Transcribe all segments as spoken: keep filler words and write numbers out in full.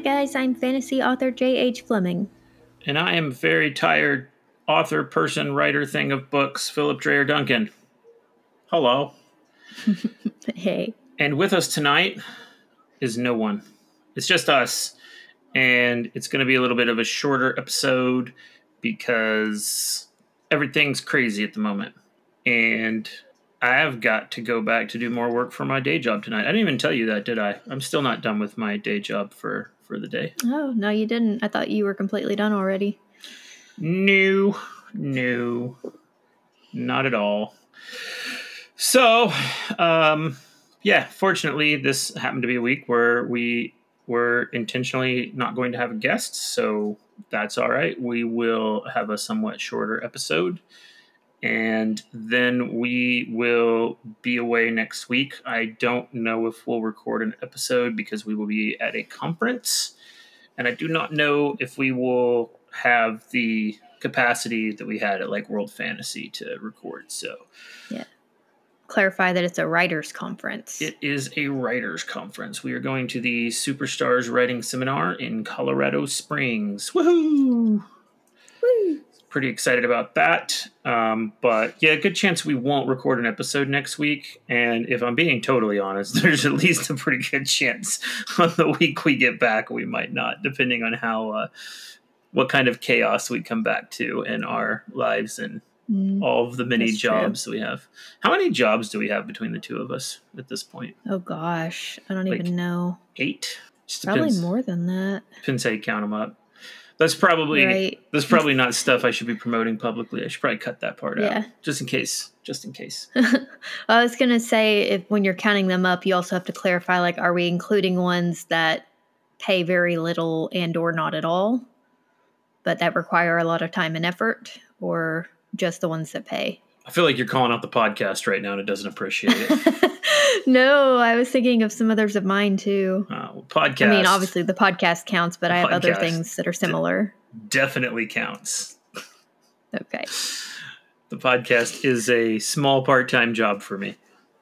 guys, I'm fantasy author J H Fleming. And I am very tired author, person, writer thing of books, Philip Dreyer Duncan. Hello. Hey. And with us tonight is no one. It's just us. And it's going to be a little bit of a shorter episode because everything's crazy at the moment. And I have got to go back to do more work for my day job tonight. I didn't even tell you that, did I? I'm still not done with my day job for, for the day. Oh, no, you didn't. I thought you were completely done already. No, no, not at all. So, um, yeah, fortunately, this happened to be a week where we were intentionally not going to have a guest, so that's all right. We will have a somewhat shorter episode, and then we will be away next week. I don't know if we'll record an episode because we will be at a conference, and I do not know if we will have the capacity that we had at like World Fantasy to record. So, yeah. Clarify that it's a writers' conference. It is a writers' conference. We are going to the Superstars Writing Seminar in Colorado Springs. Woohoo! Woo! Pretty excited about that. Um, but yeah, good chance we won't record an episode next week. And if I'm being totally honest, there's at least a pretty good chance on the week we get back we might not, depending on how uh, what kind of chaos we come back to in our lives and mm, all of the many jobs true. we have. How many jobs do we have between the two of us at this point? Oh gosh, I don't like even know. Eight? Just probably depends, more than that. Depends how you count them up. That's probably right. That's probably not stuff I should be promoting publicly. I should probably cut that part yeah. out, just in case. Just in case. I was gonna say, if when you're counting them up, you also have to clarify, like, are we including ones that pay very little and or not at all, but that require a lot of time and effort, or just the ones that pay? I feel like you're calling out the podcast right now and it doesn't appreciate it. No, I was thinking of some others of mine too. Uh, well, podcast. I mean, obviously the podcast counts, but I have other things that are similar. D- definitely counts. Okay. The podcast is a small part-time job for me.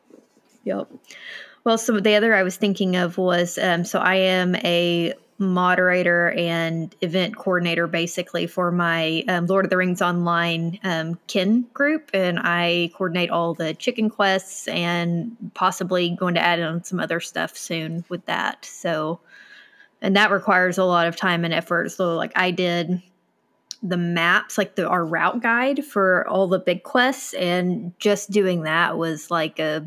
Yep. Well, so the other I was thinking of was, um, so I am a moderator and event coordinator basically for my um, Lord of the Rings Online um, kin group, and I coordinate all the chicken quests and possibly going to add on some other stuff soon with that. So, and that requires a lot of time and effort. So like I did the maps, like the our route guide for all the big quests, and just doing that was like a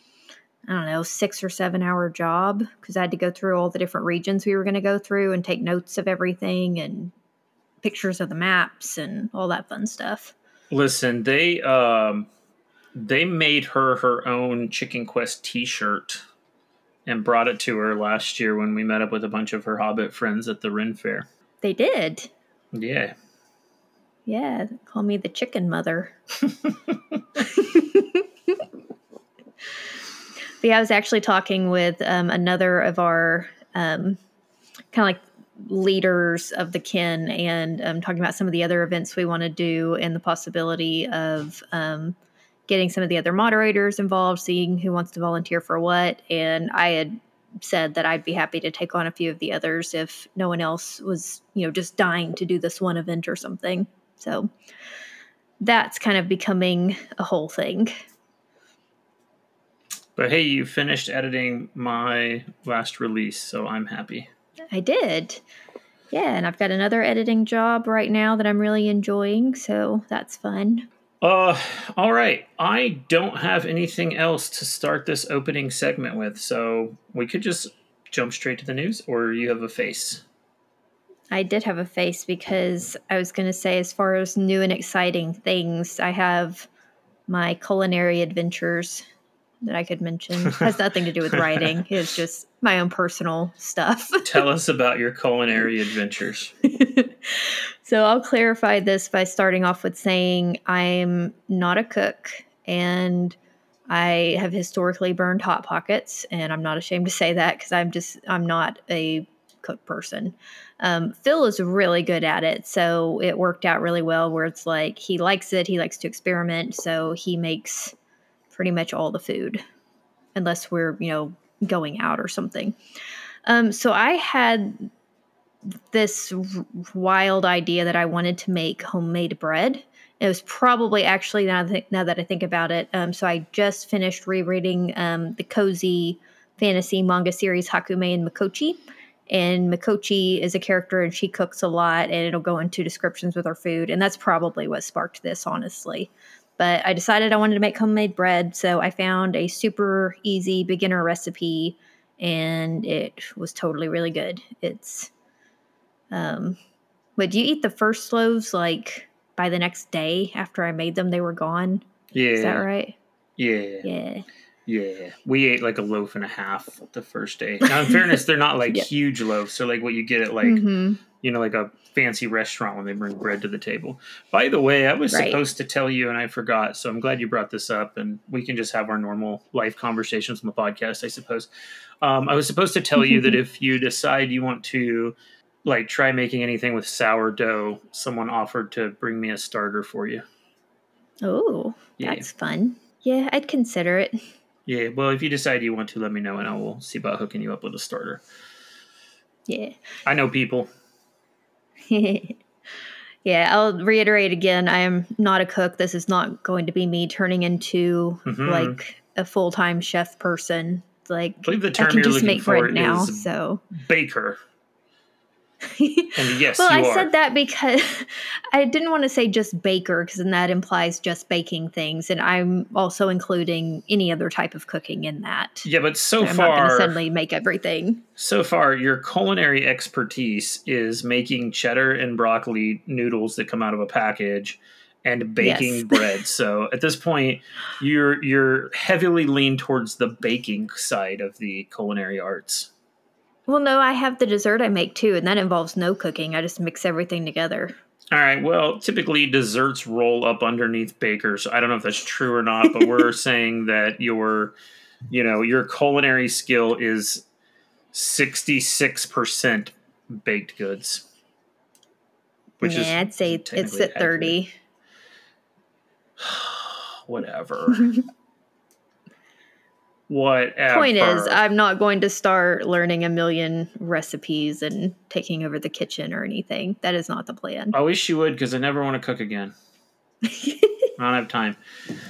I don't know, six or seven hour job because I had to go through all the different regions we were going to go through and take notes of everything and pictures of the maps and all that fun stuff. Listen, they um, they made her her own Chicken Quest t-shirt and brought it to her last year when we met up with a bunch of her Hobbit friends at the Ren Fair. They did? Yeah. Yeah, call me the chicken mother. But yeah, I was actually talking with um, another of our um, kind of like leaders of the kin and um, talking about some of the other events we want to do and the possibility of um, getting some of the other moderators involved, seeing who wants to volunteer for what. And I had said that I'd be happy to take on a few of the others if no one else was, you know, just dying to do this one event or something. So that's kind of becoming a whole thing. But hey, you finished editing my last release, so I'm happy. I did. Yeah, and I've got another editing job right now that I'm really enjoying, so that's fun. Uh, all right. I don't have anything else to start this opening segment with, so we could just jump straight to the news, or you have a face? I did have a face because I was going to say, as far as new and exciting things, I have my culinary adventures that I could mention. It has nothing to do with writing. It's just my own personal stuff. Tell us about your culinary adventures. So I'll clarify this by starting off with saying I'm not a cook, and I have historically burned Hot Pockets, and I'm not ashamed to say that because I'm just, I'm not a cook person. Um, Phil is really good at it, so it worked out really well where it's like he likes it, he likes to experiment, so he makes pretty much all the food, unless we're, you know, going out or something. Um, so I had this wild idea that I wanted to make homemade bread. It was probably actually, now that, now that I think about it, um, so I just finished rereading um, the cozy fantasy manga series Hakume and Mikochi. And Mikochi is a character and she cooks a lot, and it'll go into descriptions with her food. And that's probably what sparked this, honestly. But I decided I wanted to make homemade bread, so I found a super easy beginner recipe, and it was totally really good. It's, um, but do you eat the first loaves like by the next day after I made them? They were gone. Yeah. Is that right? Yeah. Yeah. Yeah. We ate like a loaf and a half the first day. Now, in fairness, they're not like yeah. huge loaves. They're like what you get at like, mm-hmm. you know, like a fancy restaurant when they bring bread to the table. By the way, I was right. supposed to tell you and I forgot. So I'm glad you brought this up, and we can just have our normal life conversations on the podcast, I suppose. Um, I was supposed to tell you that if you decide you want to like try making anything with sourdough, someone offered to bring me a starter for you. Oh, yeah. That's fun. Yeah, I'd consider it. Yeah, well, if you decide you want to, let me know, and I will see about hooking you up with a starter. Yeah. I know people. Yeah, I'll reiterate again, I am not a cook. This is not going to be me turning into, mm-hmm. like, a full-time chef person. Like, I believe the term I can you're just make bread now, so. Baker. And yes, well, you I are. said that because I didn't want to say just baker, because then that implies just baking things, and I'm also including any other type of cooking in that. Yeah, but so I'm far, I'm not going to suddenly make everything. So far, your culinary expertise is making cheddar and broccoli noodles that come out of a package and baking yes. bread. So at this point, you're you're heavily leaned towards the baking side of the culinary arts. Well, no, I have the dessert I make, too, and that involves no cooking. I just mix everything together. All right. Well, typically desserts roll up underneath bakers. I don't know if that's true or not, but we're saying that your, you know, your culinary skill is sixty-six percent baked goods. Which yeah, is I'd say it's at thirty. Whatever. Whatever. Point is, I'm not going to start learning a million recipes and taking over the kitchen or anything. That is not the plan. I wish you would, because I never want to cook again. I don't have time.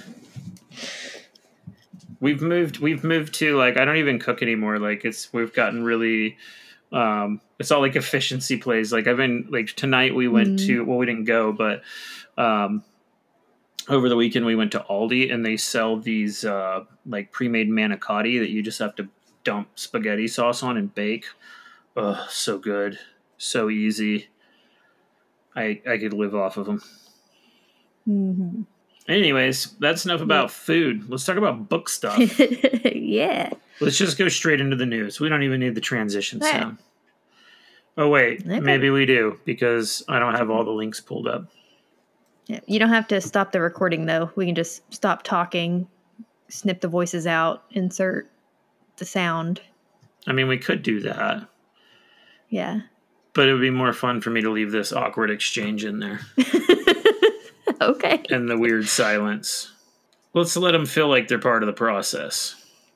We've moved. We've moved to like I don't even cook anymore. Like it's we've gotten really. Um, it's all like efficiency plays. Like I've been like tonight we went mm. to well we didn't go but. Um, Over the weekend, we went to Aldi, and they sell these uh, like pre-made manicotti that you just have to dump spaghetti sauce on and bake. Oh, so good, so easy. I I could live off of them. Mm-hmm. Anyways, that's enough about food. Let's talk about book stuff. Yeah. Let's just go straight into the news. We don't even need the transition right. sound. Oh wait, okay. Maybe we do because I don't have all the links pulled up. Yeah, you don't have to stop the recording, though. We can just stop talking, snip the voices out, insert the sound. I mean, we could do that. Yeah. But it would be more fun for me to leave this awkward exchange in there. Okay. And the weird silence. Let's let them feel like they're part of the process.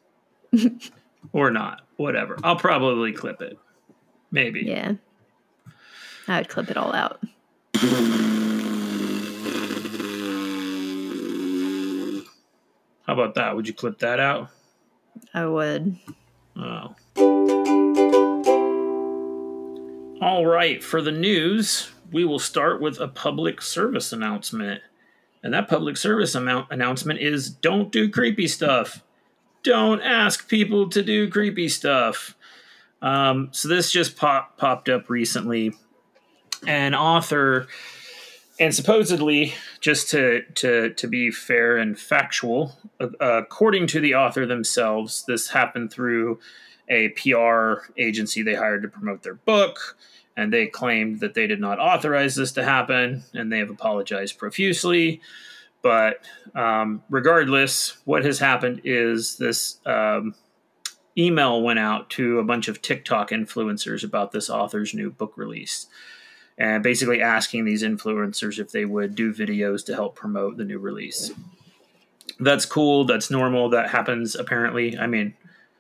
Or not. Whatever. I'll probably clip it. Maybe. Yeah. I would clip it all out. How about that? Would you clip that out? I would. Oh. All right. For the news, we will start with a public service announcement. And that public service amount announcement is don't do creepy stuff. Don't ask people to do creepy stuff. Um, so this just pop, popped up recently. An author... And supposedly, just to, to, to be fair and factual, uh, according to the author themselves, this happened through a P R agency they hired to promote their book, and they claimed that they did not authorize this to happen, and they have apologized profusely. But um, regardless, what has happened is this um, email went out to a bunch of TikTok influencers about this author's new book release. And basically asking these influencers if they would do videos to help promote the new release. That's cool. That's normal. That happens, apparently. I mean,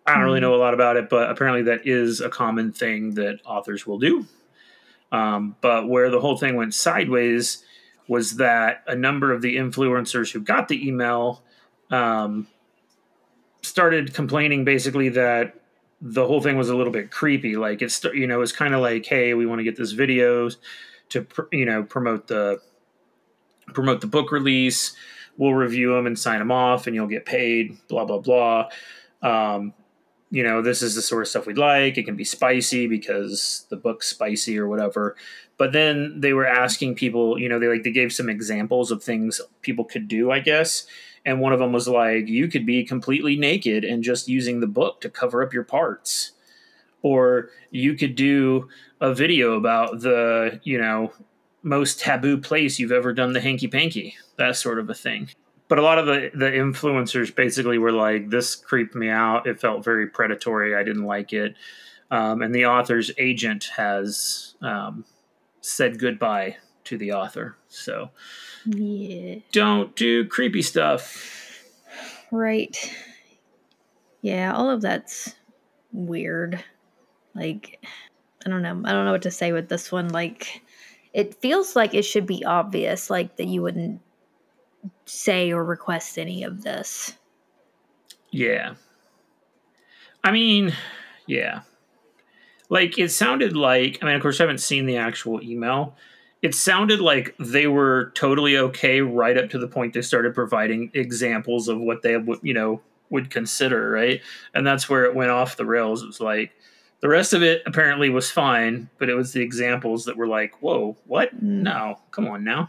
I don't really Mm. know a lot about it, but apparently that is a common thing that authors will do. Um, but where the whole thing went sideways was that a number of the influencers who got the email um, started complaining basically that the whole thing was a little bit creepy. Like it's, you know, it's kind of like, hey, we want to get this video to, you know, promote the promote the book release. We'll review them and sign them off, and you'll get paid. Blah blah blah. Um, you know, this is the sort of stuff we'd like. It can be spicy because the book's spicy or whatever. But then they were asking people, you know, they like they gave some examples of things people could do, I guess. And one of them was like, you could be completely naked and just using the book to cover up your parts. Or you could do a video about the, you know, most taboo place you've ever done the hanky panky, that sort of a thing. But a lot of the, the influencers basically were like, this creeped me out. It felt very predatory. I didn't like it. Um, and the author's agent has um, said goodbye to the author. So Yeah. don't do creepy stuff. Right. Yeah, all of that's weird. Like, I don't know. I don't know what to say with this one. Like, it feels like it should be obvious, like, that you wouldn't say or request any of this. Yeah. I mean, yeah. Like, it sounded like, I mean, of course, I haven't seen the actual email. It sounded like they were totally okay right up to the point they started providing examples of what they would, you know, would consider, right? And that's where it went off the rails. It was like, the rest of it apparently was fine, but it was the examples that were like, whoa, what? Mm. No, come on now.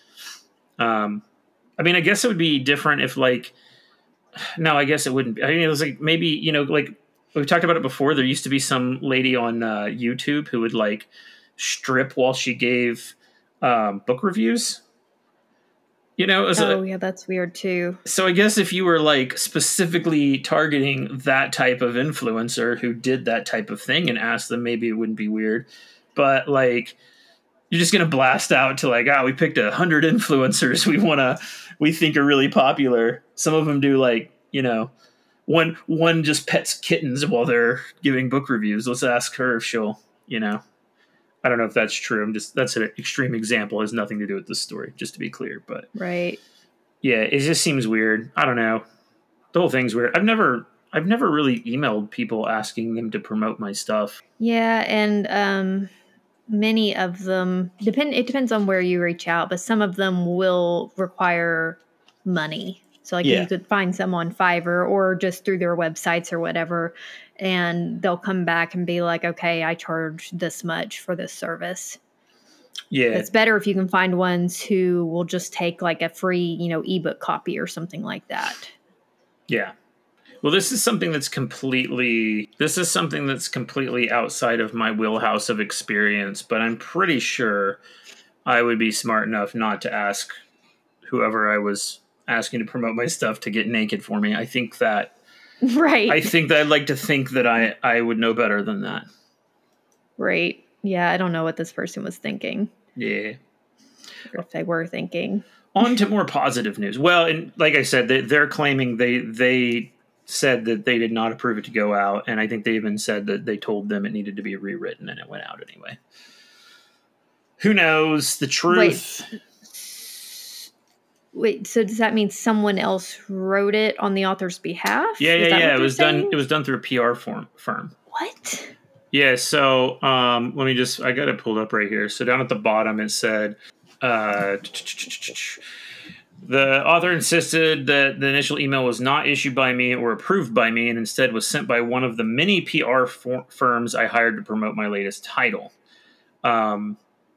Um, I mean, I guess it would be different if, like, no, I guess it wouldn't be. I mean, it was like maybe, you know, like we've talked about it before. There used to be some lady on uh, YouTube who would like strip while she gave um, book reviews. You know, oh, a, yeah, that's weird too. So I guess if you were like specifically targeting that type of influencer who did that type of thing and asked them, maybe it wouldn't be weird. But like, you're just going to blast out to like, ah, oh, we picked a hundred influencers we want to, we think are really popular. Some of them do like, you know, one, one just pets kittens while they're giving book reviews. Let's ask her if she'll, you know, I don't know if that's true. I'm just, that's an extreme example. It has nothing to do with this story, just to be clear. But right. Yeah, it just seems weird. I don't know. The whole thing's weird. I've never, I've never really emailed people asking them to promote my stuff. Yeah. And, um, many of them depend. It depends on where you reach out, but some of them will require money. So like yeah. you could find some on Fiverr or just through their websites or whatever, and they'll come back and be like, okay, I charge this much for this service. Yeah. It's better if you can find ones who will just take like a free, you know, ebook copy or something like that. Yeah. Well, this is something that's completely, this is something that's completely outside of my wheelhouse of experience, but I'm pretty sure I would be smart enough not to ask whoever I was asking to promote my stuff to get naked for me. I think that, right. I think that I'd like to think that I, I would know better than that. Right. Yeah. I don't know what this person was thinking. Yeah. Or if they were thinking. On to more positive news. Well, and like I said, they, they're claiming they, they, said that they did not approve it to go out, and I think they even said that they told them it needed to be rewritten, and it went out anyway. Who knows the truth? Wait, Wait so does that mean someone else wrote it on the author's behalf? Yeah, yeah, yeah. It was saying? done. It was done through a P R firm. firm. What? Yeah. So um, let me just. I got it pulled up right here. So down at the bottom, it said. Uh, The author insisted that the initial email was not issued by me or approved by me and instead was sent by one of the many P R for- firms I hired to promote my latest title. Um,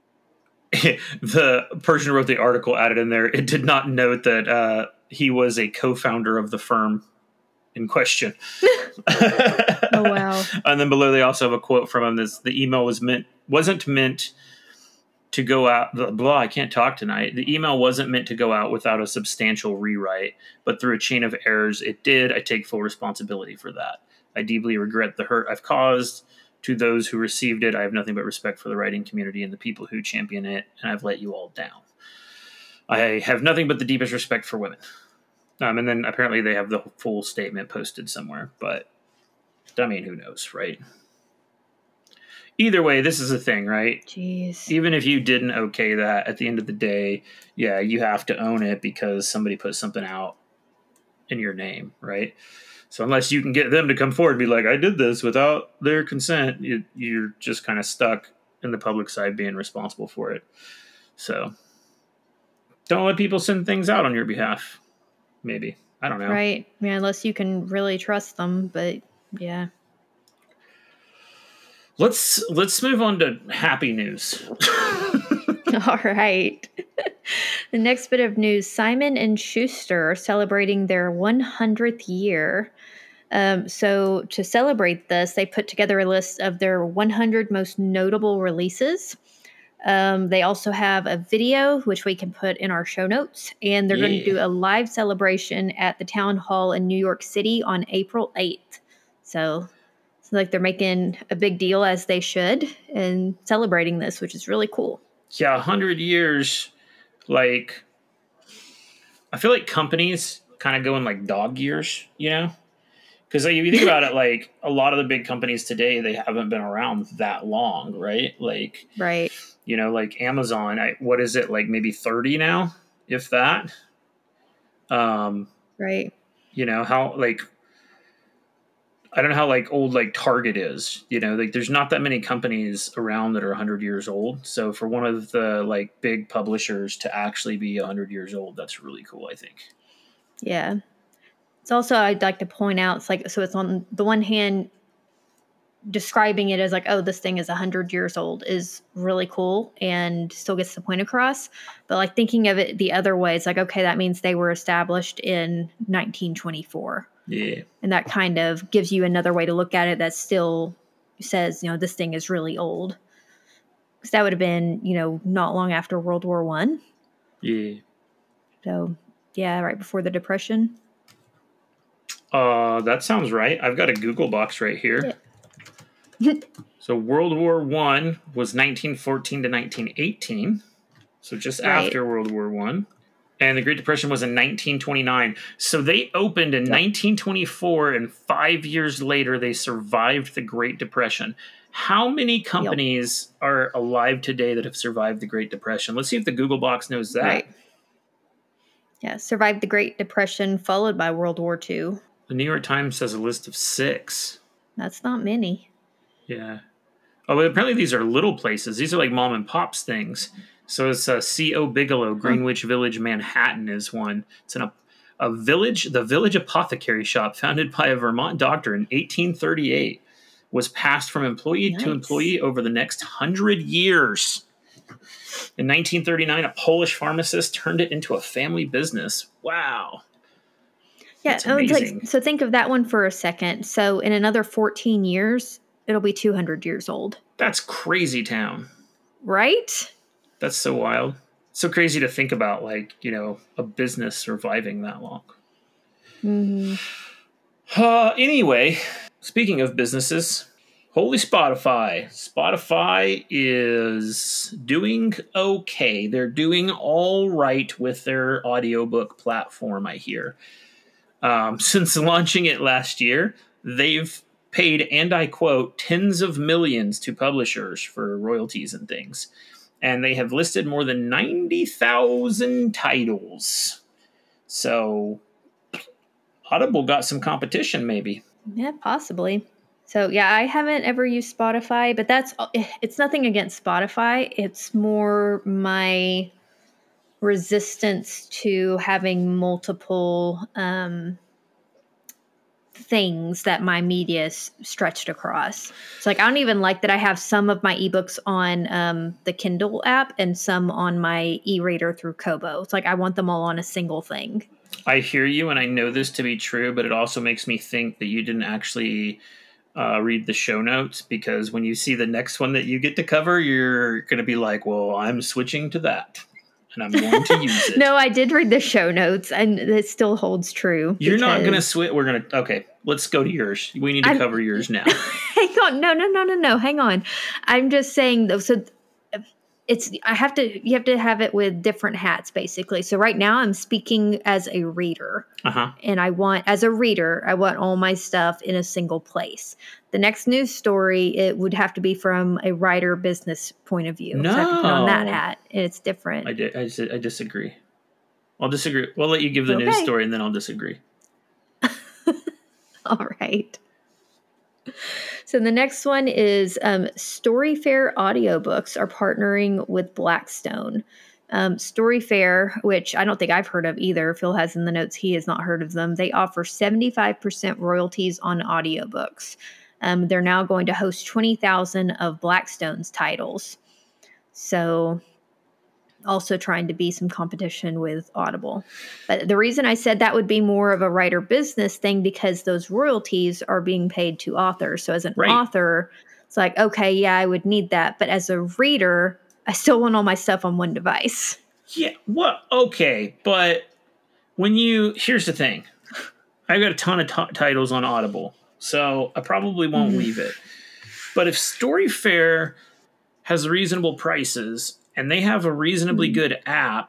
the person who wrote the article added in there, it did not note that uh, he was a co-founder of the firm in question. Oh, wow. And then below they also have a quote from him. This, the email was meant wasn't meant to go out, blah, blah, I can't talk tonight. The email wasn't meant to go out without a substantial rewrite, but through a chain of errors, it did. I take full responsibility for that. I deeply regret the hurt I've caused to those who received it. I have nothing but respect for the writing community and the people who champion it, and I've let you all down. I have nothing but the deepest respect for women. Um, and then apparently they have the full statement posted somewhere, but I mean, who knows, right? Either way, this is a thing, right? Jeez. Even if you didn't okay that, at the end of the day, yeah, you have to own it because somebody put something out in your name, right? So unless you can get them to come forward and be like, I did this without their consent, you, you're just kind of stuck in the public side being responsible for it. So don't let people send things out on your behalf. Maybe. I don't know. Right. Yeah, unless you can really trust them, but yeah. Let's let's move on to happy news. All right. The next bit of news, Simon and Schuster are celebrating their one hundredth year. Um, so to celebrate this, they put together a list of their one hundred most notable releases. Um, they also have a video, which we can put in our show notes, and they're Yeah. going to do a live celebration at the town hall in New York City on April eighth. So it's like they're making a big deal, as they should, and celebrating this, which is really cool. Yeah, one hundred years, like, I feel like companies kind of go in like dog years, you know? Because like, if you think about it, like a lot of the big companies today, they haven't been around that long, right? Like, Right. you know, like Amazon, I, what is it, like maybe thirty now, if that? Um, Right. you know, how, like, I don't know how like old like Target is, you know, like there's not that many companies around that are one hundred years old. So for one of the like big publishers to actually be one hundred years old, that's really cool, I think. Yeah. It's also, I'd like to point out, it's like, so it's on the one hand, describing it as like, oh, this thing is one hundred years old is really cool and still gets the point across. But like thinking of it the other way, it's like, okay, that means they were established in nineteen twenty-four. Yeah. And that kind of gives you another way to look at it that still says, you know, this thing is really old. Because that would have been, you know, not long after World War One. Yeah. So, yeah, right before the Depression. Uh, that sounds right. I've got a Google box right here. Yeah. So World War One was nineteen fourteen to nineteen eighteen. So just Right. after World War One. And the Great Depression was in nineteen twenty-nine. So they opened in Yep. nineteen twenty-four, and five years later, they survived the Great Depression. How many companies yep. are alive today that have survived the Great Depression? Let's see if the Google box knows that. Right. Yeah, survived the Great Depression, followed by World War Two. The New York Times says a list of six. That's not many. Yeah. Oh, but apparently these are little places. These are like mom and pop's things. So it's uh, C O Bigelow, Greenwich Village, Manhattan is one. It's in a, a village, the Village Apothecary Shop, founded by a Vermont doctor in eighteen thirty-eight, was passed from employee Nice. to employee over the next hundred years. In nineteen thirty-nine, a Polish pharmacist turned it into a family business. Wow. Yeah, That's oh, it's amazing. like, so think of that one for a second. So in another fourteen years, it'll be two hundred years old. That's crazy town. Right? That's so wild. So crazy to think about, like, you know, a business surviving that long. Mm-hmm. Uh, anyway, speaking of businesses, holy Spotify. Spotify is doing okay. They're doing all right with their audiobook platform, I hear. Um, since launching it last year, they've paid, and I quote, tens of millions to publishers for royalties and things. And they have listed more than ninety thousand titles. So Audible got some competition, maybe. Yeah, possibly. So yeah, I haven't ever used Spotify, but that's, it's nothing against Spotify. It's more my resistance to having multiple um, things that my media is stretched across. It's like, I don't even like that I have some of my ebooks on um, the Kindle app and some on my e-reader through Kobo. It's like, I want them all on a single thing. I hear you, and I know this to be true, but it also makes me think that you didn't actually uh, read the show notes, because when you see the next one that you get to cover, you're going to be like, well, I'm switching to that, and I'm going to use it. No, I did read the show notes, and it still holds true. You're not going to switch. We're going to, okay, let's go to yours. We need to I'm, cover yours now. Hang on. No, no, no, no, no. Hang on. I'm just saying, though, so it's I have to you have to have it with different hats basically. So right now I'm speaking as a reader. Uh-huh. And I want as a reader, I want all my stuff in a single place. The next news story, it would have to be from a writer business point of view. No. So I have to put on that hat and it's different. I, di- I, dis- I disagree. I'll disagree. We'll let you give the Okay. news story and then I'll disagree. All right. So the next one is um, Storyfare audiobooks are partnering with Blackstone. Um, Storyfare, which I don't think I've heard of either. Phil has in the notes he has not heard of them. They offer seventy-five percent royalties on audiobooks. Um, they're now going to host twenty thousand of Blackstone's titles. So also trying to be some competition with Audible. But the reason I said that would be more of a writer business thing because those royalties are being paid to authors. So as an Right. author, it's like, okay, yeah, I would need that. But as a reader, I still want all my stuff on one device. Yeah, well, okay, but when you, here's the thing. I've got a ton of t- titles on Audible, so I probably won't Mhm. leave it. But if Storyfare has reasonable prices and they have a reasonably Mhm. good app,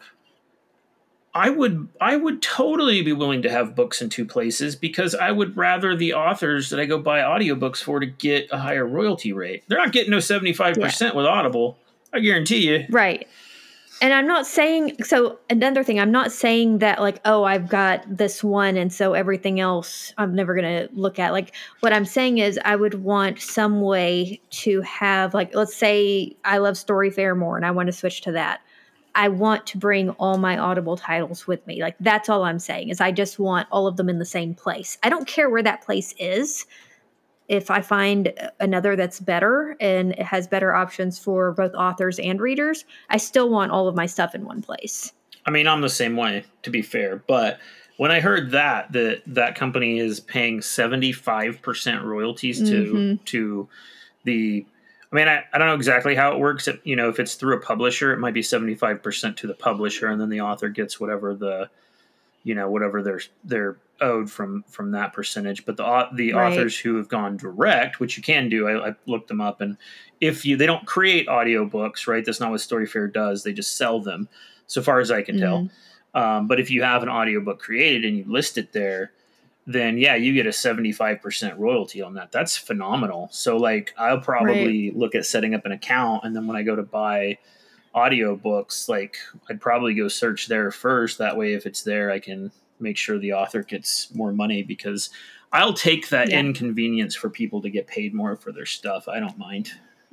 I would I would totally be willing to have books in two places because I would rather the authors that I go buy audiobooks for to get a higher royalty rate. They're not getting no seventy-five percent with Audible. I guarantee you. Right. And I'm not saying, so another thing, I'm not saying that like, oh, I've got this one and so everything else I'm never going to look at. Like what I'm saying is I would want some way to have like, let's say I love Storyfare more and I want to switch to that. I want to bring all my Audible titles with me. Like that's all I'm saying is I just want all of them in the same place. I don't care where that place is. If I find another that's better and it has better options for both authors and readers, I still want all of my stuff in one place. I mean, I'm the same way, to be fair. But when I heard that, that that company is paying seventy-five percent royalties to Mm-hmm. to the... I mean, I, I don't know exactly how it works. It, you know, if it's through a publisher, it might be seventy-five percent to the publisher, and then the author gets whatever the, you know, whatever they're they're owed from from that percentage. But the the Right. authors who have gone direct, which you can do, I, I looked them up, and if you they don't create audiobooks, right? That's not what Storyfare does. They just sell them, so far as I can tell. Mm. Um, but if you have an audiobook created and you list it there, then yeah, you get a seventy-five percent royalty on that. That's phenomenal. So like I'll probably Right. look at setting up an account, and then when I go to buy audiobooks, like I'd probably go search there first. That way, if it's there, I can make sure the author gets more money because I'll take that Yeah. inconvenience for people to get paid more for their stuff. I don't mind.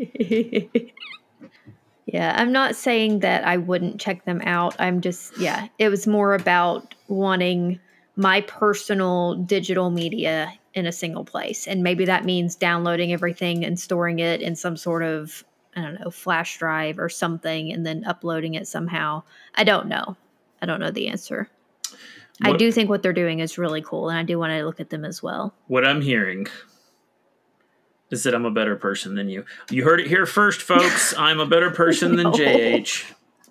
Yeah, I'm not saying that I wouldn't check them out. I'm just, yeah, it was more about wanting my personal digital media in a single place. And maybe that means downloading everything and storing it in some sort of, I don't know, flash drive or something and then uploading it somehow. I don't know. I don't know the answer. I What- do think what they're doing is really cool, and I do want to look at them as well. What I'm hearing is that I'm a better person than you. You heard it here first, folks. I'm a better person than No. J H.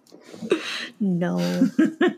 No.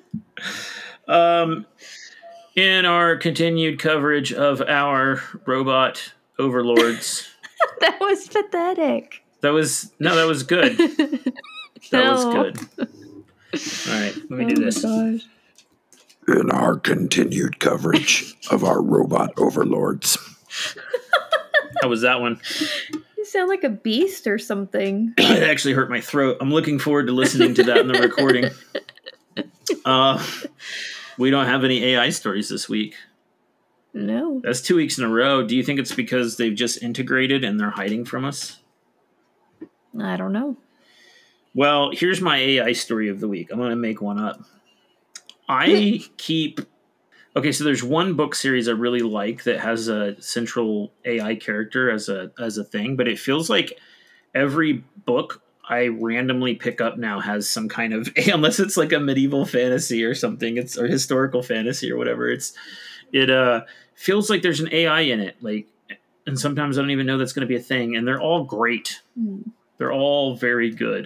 Um, in our continued coverage of our robot overlords, That was pathetic. that was no, that was good. That was No. good. All right, let me Oh do my this. gosh. In our continued coverage of our robot overlords. How was that one? You sound like a beast or something. It actually hurt my throat. I'm looking forward to listening to that in the recording. Uh, we don't have any A I stories this week. No. That's two weeks in a row. Do you think it's because they've just integrated and they're hiding from us? I don't know. Well, here's my A I story of the week. I'm going to make one up. I keep... Okay, so there's one book series I really like that has a central A I character as a as a thing, but it feels like every book I randomly pick up now has some kind of... Unless it's like a medieval fantasy or something, it's or historical fantasy or whatever, it's it uh feels like there's an A I in it. Like, and sometimes I don't even know that's going to be a thing, and they're all great. Hmm. They're all very good.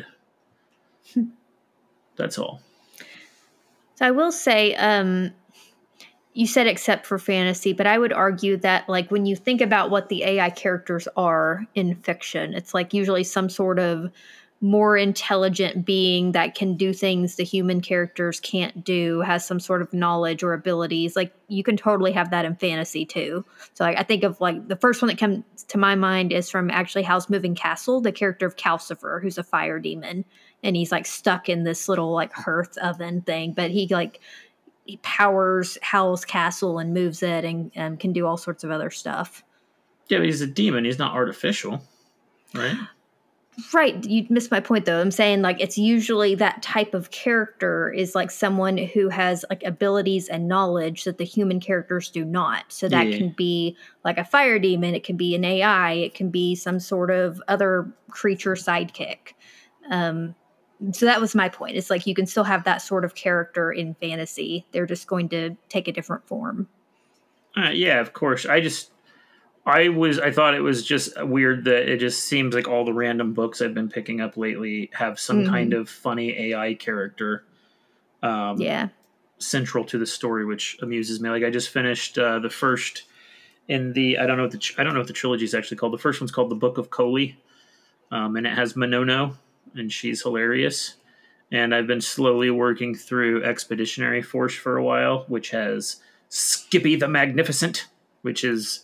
That's all. So I will say, um, you said except for fantasy, but I would argue that like when you think about what the A I characters are in fiction, it's like usually some sort of more intelligent being that can do things the human characters can't do, has some sort of knowledge or abilities. Like, you can totally have that in fantasy too. So like, I think of like the first one that comes to my mind is from actually Howl's Moving Castle, the character of Calcifer, who's a fire demon, and he's like stuck in this little like hearth oven thing, but he like he powers Howl's castle and moves it and, and can do all sorts of other stuff. Yeah, but he's a demon. He's not artificial, right? Right. You missed my point, though. I'm saying, like, it's usually that type of character is like someone who has like abilities and knowledge that the human characters do not. So that Yeah. can be like a fire demon. It can be an A I. It can be some sort of other creature sidekick. Um, so that was my point. It's like you can still have that sort of character in fantasy. They're just going to take a different form. Uh, yeah, of course. I just... I was I thought it was just weird that it just seems like all the random books I've been picking up lately have some mm-hmm. kind of funny A I character um, yeah. central to the story, which amuses me. Like I just finished uh, the first in the I don't know what the I don't know what the trilogy is actually called. The first one's called The Book of Coley, um, and it has Monono, and she's hilarious. And I've been slowly working through Expeditionary Force for a while, which has Skippy the Magnificent, which is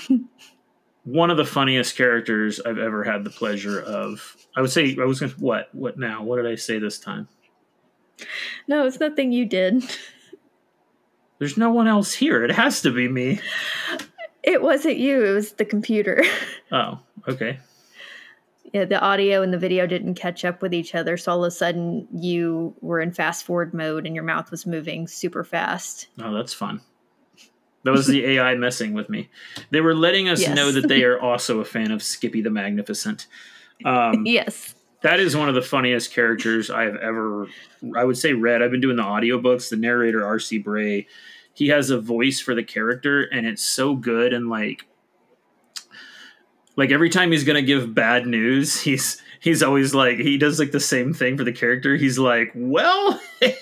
one of the funniest characters I've ever had the pleasure of. I would say, I was going to, what? What now? What did I say this time? No, it's nothing you did. There's no one else here. It has to be me. It wasn't you. It was the computer. Oh, okay. Yeah, the audio and the video didn't catch up with each other. So all of a sudden you were in fast forward mode and your mouth was moving super fast. Oh, that's fun. That was the A I messing with me. They were letting us yes. know that they are also a fan of Skippy the Magnificent. Um, yes. That is one of the funniest characters I have ever, I would say, read. I've been doing the audiobooks. The narrator, R C Bray, he has a voice for the character, and it's so good. And like, like every time he's going to give bad news, he's he's always like, he does like the same thing for the character. He's like, well...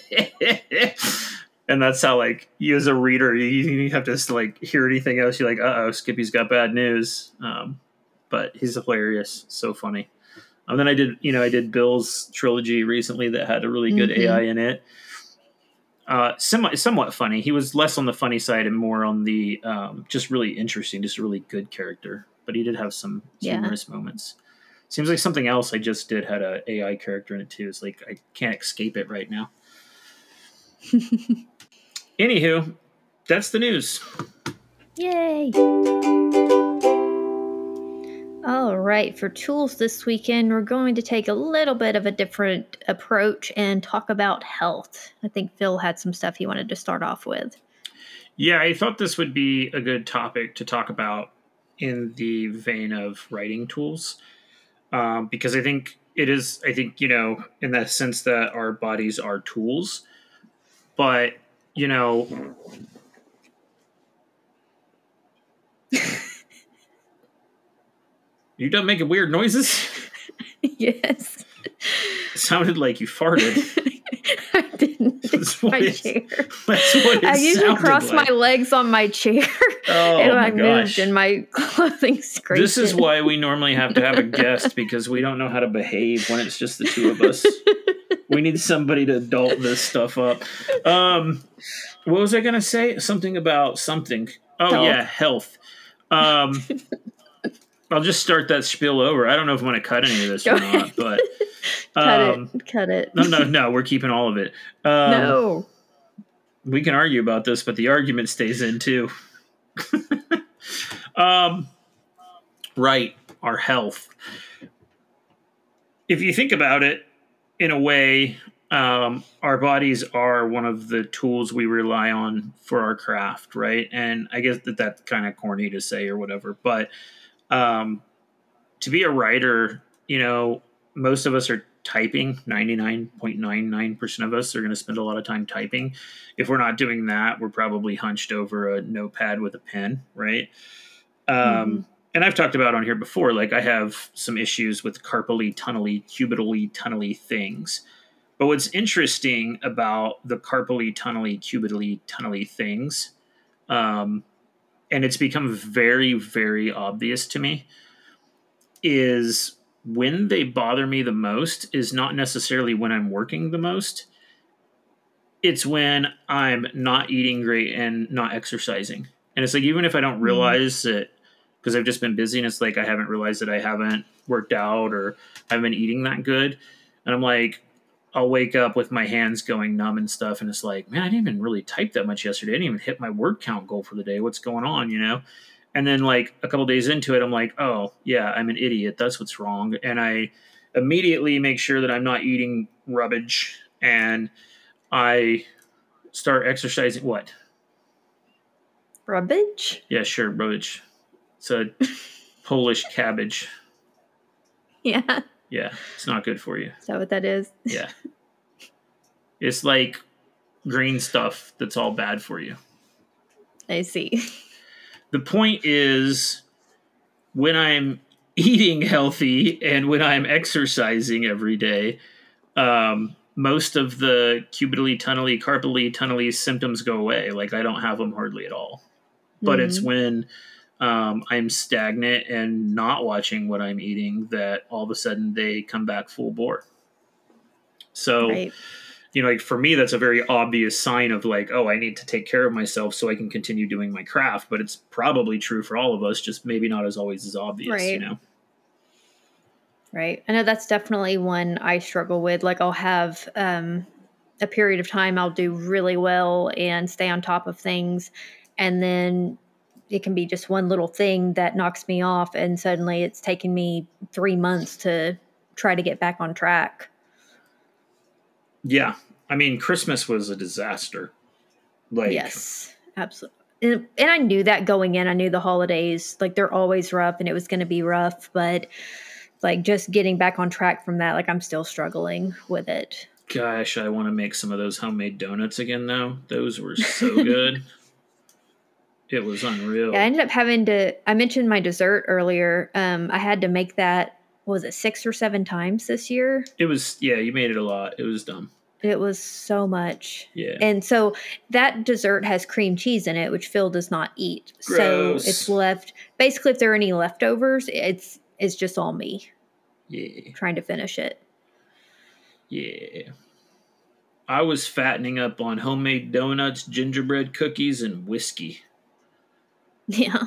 And that's how, like, you as a reader, you, you have to, like, hear anything else. You're like, uh-oh, Skippy's got bad news. Um, but he's hilarious. So funny. And then I did, you know, I did Bill's trilogy recently that had a really good mm-hmm. A I in it. Uh, somewhat, somewhat funny. He was less on the funny side and more on the um, just really interesting, just a really good character. But he did have some yeah. humorous moments. Seems like something else I just did had a A I character in it, too. It's like, I can't escape it right now. Anywho, that's the news. Yay! All right, for tools this weekend, we're going to take a little bit of a different approach and talk about health. I think Phil had some stuff he wanted to start off with. Yeah, I thought this would be a good topic to talk about in the vein of writing tools. Um, because I think it is, I think, you know, in that sense that our bodies are tools. But, you know, you done making weird noises? Yes. It sounded like you farted. I didn't. That's my what chair. It, that's what it I usually sounded cross like. my legs on my chair. Oh, and my I gosh. moved and my clothing scraped. This is it. why we normally have to have a guest, because we don't know how to behave when it's just the two of us. We need somebody to adult this stuff up. Um, what was I going to say? Something about something. Oh, health. yeah, health. Um, I'll just start that spiel over. I don't know if I want to cut any of this Go or not, but cut um, it. Cut it. no, no, no. We're keeping all of it. Um, no. We can argue about this, but the argument stays in too. um, right. Our health. If you think about it, in a way, um, our bodies are one of the tools we rely on for our craft, right? And I guess that that's kind of corny to say or whatever, but um, to be a writer, you know, most of us are typing. ninety-nine point nine nine percent of us are going to spend a lot of time typing. If we're not doing that, we're probably hunched over a notepad with a pen, right? Um, mm-hmm. And I've talked about on here before, like I have some issues with carpally, tunnely, cubitally, tunnely things. But what's interesting about the carpally, tunnely, cubitally, tunnely things, um, and it's become very, very obvious to me, is when they bother me the most is not necessarily when I'm working the most. It's when I'm not eating great and not exercising. And it's like, even if I don't realize mm. that, because I've just been busy and it's like, I haven't realized that I haven't worked out or haven't been eating that good. And I'm like, I'll wake up with my hands going numb and stuff. And it's like, man, I didn't even really type that much yesterday. I didn't even hit my word count goal for the day. What's going on, you know? And then like a couple days into it, I'm like, oh yeah, I'm an idiot. That's what's wrong. And I immediately make sure that I'm not eating rubbish, and I start exercising. What? Rubbish? Yeah, sure. Rubbish. It's a Polish cabbage. Yeah. Yeah. It's not good for you. Is that what that is? Yeah. It's like green stuff that's all bad for you. I see. The point is, when I'm eating healthy and when I'm exercising every day, um, most of the cubitally, tunnely, carpally, tunnely symptoms go away. Like I don't have them hardly at all. But mm-hmm. it's when um, I'm stagnant and not watching what I'm eating that all of a sudden they come back full bore. So, right. you know, like for me, that's a very obvious sign of like, oh, I need to take care of myself so I can continue doing my craft. But it's probably true for all of us, just maybe not as always as obvious, right. you know? Right. I know that's definitely one I struggle with. Like I'll have um, a period of time I'll do really well and stay on top of things. And then it can be just one little thing that knocks me off. And suddenly it's taken me three months to try to get back on track. Yeah. I mean, Christmas was a disaster. Like, yes, absolutely. And, and I knew that going in. I knew the holidays, like they're always rough and it was going to be rough. But like just getting back on track from that, like I'm still struggling with it. Gosh, I want to make some of those homemade donuts again though. Those were so good. It was unreal. Yeah, I ended up having to, I mentioned my dessert earlier. Um, I had to make that, what was it, six or seven times this year? It was, yeah, you made it a lot. It was dumb. It was so much. Yeah. And so that dessert has cream cheese in it, which Phil does not eat. Gross. So it's left, basically if there are any leftovers, it's it's just all me. Yeah. Trying to finish it. Yeah. I was fattening up on homemade donuts, gingerbread cookies, and whiskey. Yeah.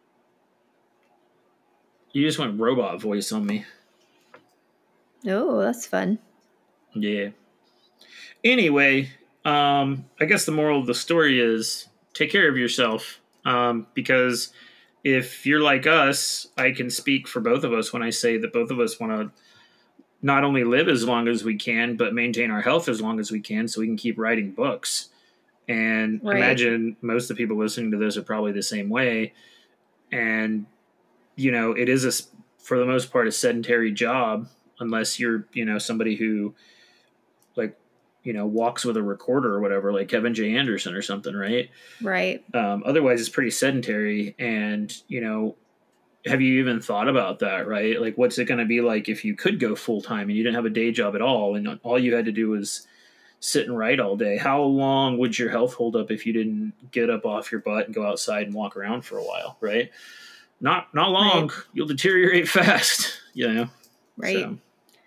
You just went robot voice on me. Oh, that's fun. Yeah. Anyway, um, I guess the moral of the story is take care of yourself. Um, because if you're like us, I can speak for both of us when I say that both of us want to not only live as long as we can, but maintain our health as long as we can so we can keep writing books. And right. imagine most of the people listening to this are probably the same way. And, you know, it is, a, for the most part, a sedentary job unless you're, you know, somebody who, like, you know, walks with a recorder or whatever, like Kevin J. Anderson or something, right? Right. Um, otherwise, it's pretty sedentary. And, you know, have you even thought about that, right? Like, what's it going to be like if you could go full time and you didn't have a day job at all and all you had to do was sit and write all day? How long would your health hold up if you didn't get up off your butt and go outside and walk around for a while, right? Not not long. Right. You'll deteriorate fast, you know? Right. So.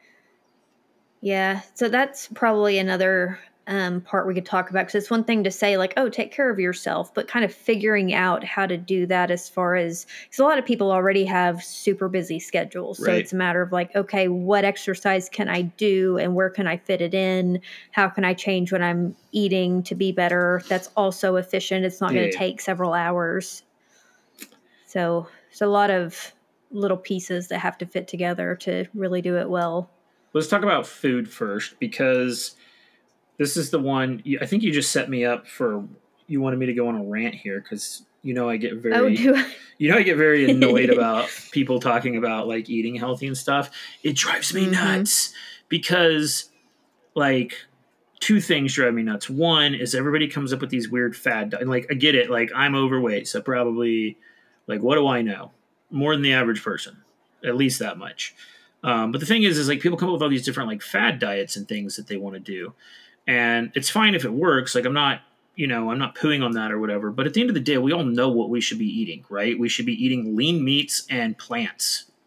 Yeah. So that's probably another um, part we could talk about, because it's one thing to say like, oh, take care of yourself, but kind of figuring out how to do that as far as, because a lot of people already have super busy schedules. So right. It's a matter of like, okay, what exercise can I do and where can I fit it in? How can I change what I'm eating to be better? That's also efficient. It's not yeah. going to take several hours. So it's a lot of little pieces that have to fit together to really do it well. Let's talk about food first, because this is the one, I think you just set me up for, you wanted me to go on a rant here because, you know, I get very, oh, do I? you know, I get very annoyed about people talking about like eating healthy and stuff. It drives me mm-hmm. nuts because like two things drive me nuts. One is everybody comes up with these weird fad, and like, I get it. Like I'm overweight. So probably like, what do I know? More than the average person, at least that much. Um, but the thing is, is like people come up with all these different like fad diets and things that they want to do. And it's fine if it works. Like I'm not, you know, I'm not pooing on that or whatever. But at the end of the day, we all know what we should be eating, right? We should be eating lean meats and plants.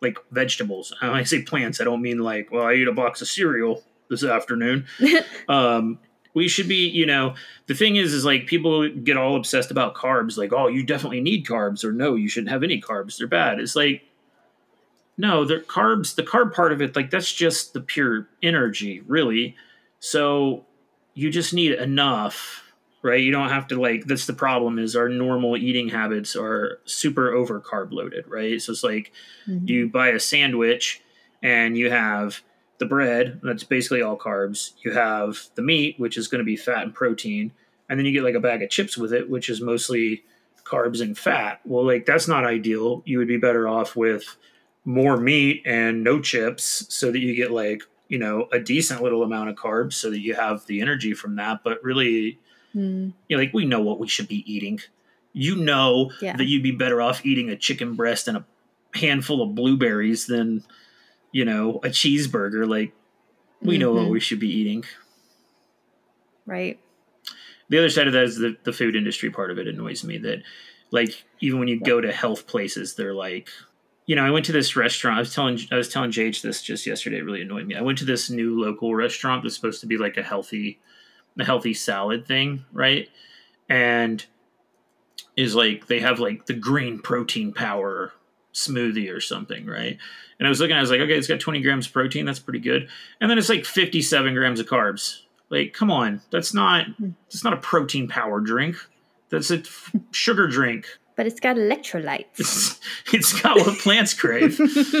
like vegetables. And when I say plants, I don't mean like, well, I ate a box of cereal this afternoon. um, we should be, you know, the thing is, is like people get all obsessed about carbs. Like, oh, you definitely need carbs, or no, you shouldn't have any carbs. They're bad. It's like, no, the carbs, the carb part of it, like that's just the pure energy, really. So you just need enough, right? You don't have to like, that's the problem is our normal eating habits are super over carb loaded, right? So it's like mm-hmm. you buy a sandwich and you have the bread, that's basically all carbs. You have the meat, which is going to be fat and protein. And then you get like a bag of chips with it, which is mostly carbs and fat. Well, like that's not ideal. You would be better off with more meat and no chips so that you get like, you know, a decent little amount of carbs so that you have the energy from that. But really, mm. you know, like we know what we should be eating. You know yeah. that you'd be better off eating a chicken breast and a handful of blueberries than, you know, a cheeseburger. Like we mm-hmm. know what we should be eating. Right. The other side of that is the, the food industry part of it annoys me that like, even when you yeah. go to health places, they're like, you know, I went to this restaurant. I was telling I was telling Jage this just yesterday. It really annoyed me. I went to this new local restaurant that's supposed to be like a healthy, a healthy salad thing, right? And is like they have like the green protein power smoothie or something, right? And I was looking, I was like, okay, it's got twenty grams of protein. That's pretty good. And then it's like fifty-seven grams of carbs. Like, come on, that's not that's not a protein power drink. That's a f- sugar drink. But it's got electrolytes. It's, it's got what plants crave.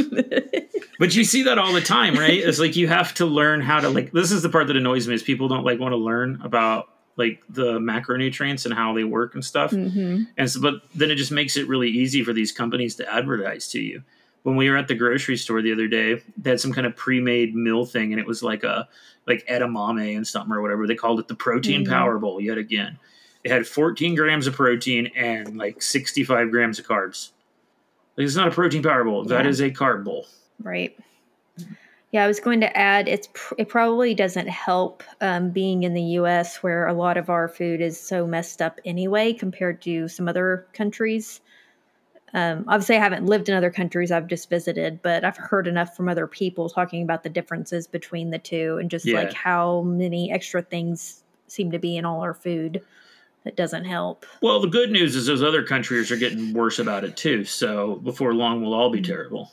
But you see that all the time, right? It's like you have to learn how to like. This is the part that annoys me is people don't like want to learn about like the macronutrients and how they work and stuff. Mm-hmm. And so, but then it just makes it really easy for these companies to advertise to you. When we were at the grocery store the other day, they had some kind of pre-made meal thing, and it was like a like edamame and something or whatever. They called it the Protein mm-hmm. Power Bowl yet again. It had fourteen grams of protein and like sixty-five grams of carbs. Like, it's not a protein power bowl. Yeah. That is a carb bowl. Right. Yeah, I was going to add, it's pr- it probably doesn't help um, being in the U S where a lot of our food is so messed up anyway compared to some other countries. Um, obviously, I haven't lived in other countries. I've just visited, but I've heard enough from other people talking about the differences between the two and just yeah. like how many extra things seem to be in all our food. That doesn't help. Well, the good news is those other countries are getting worse about it too. So before long, we'll all be terrible.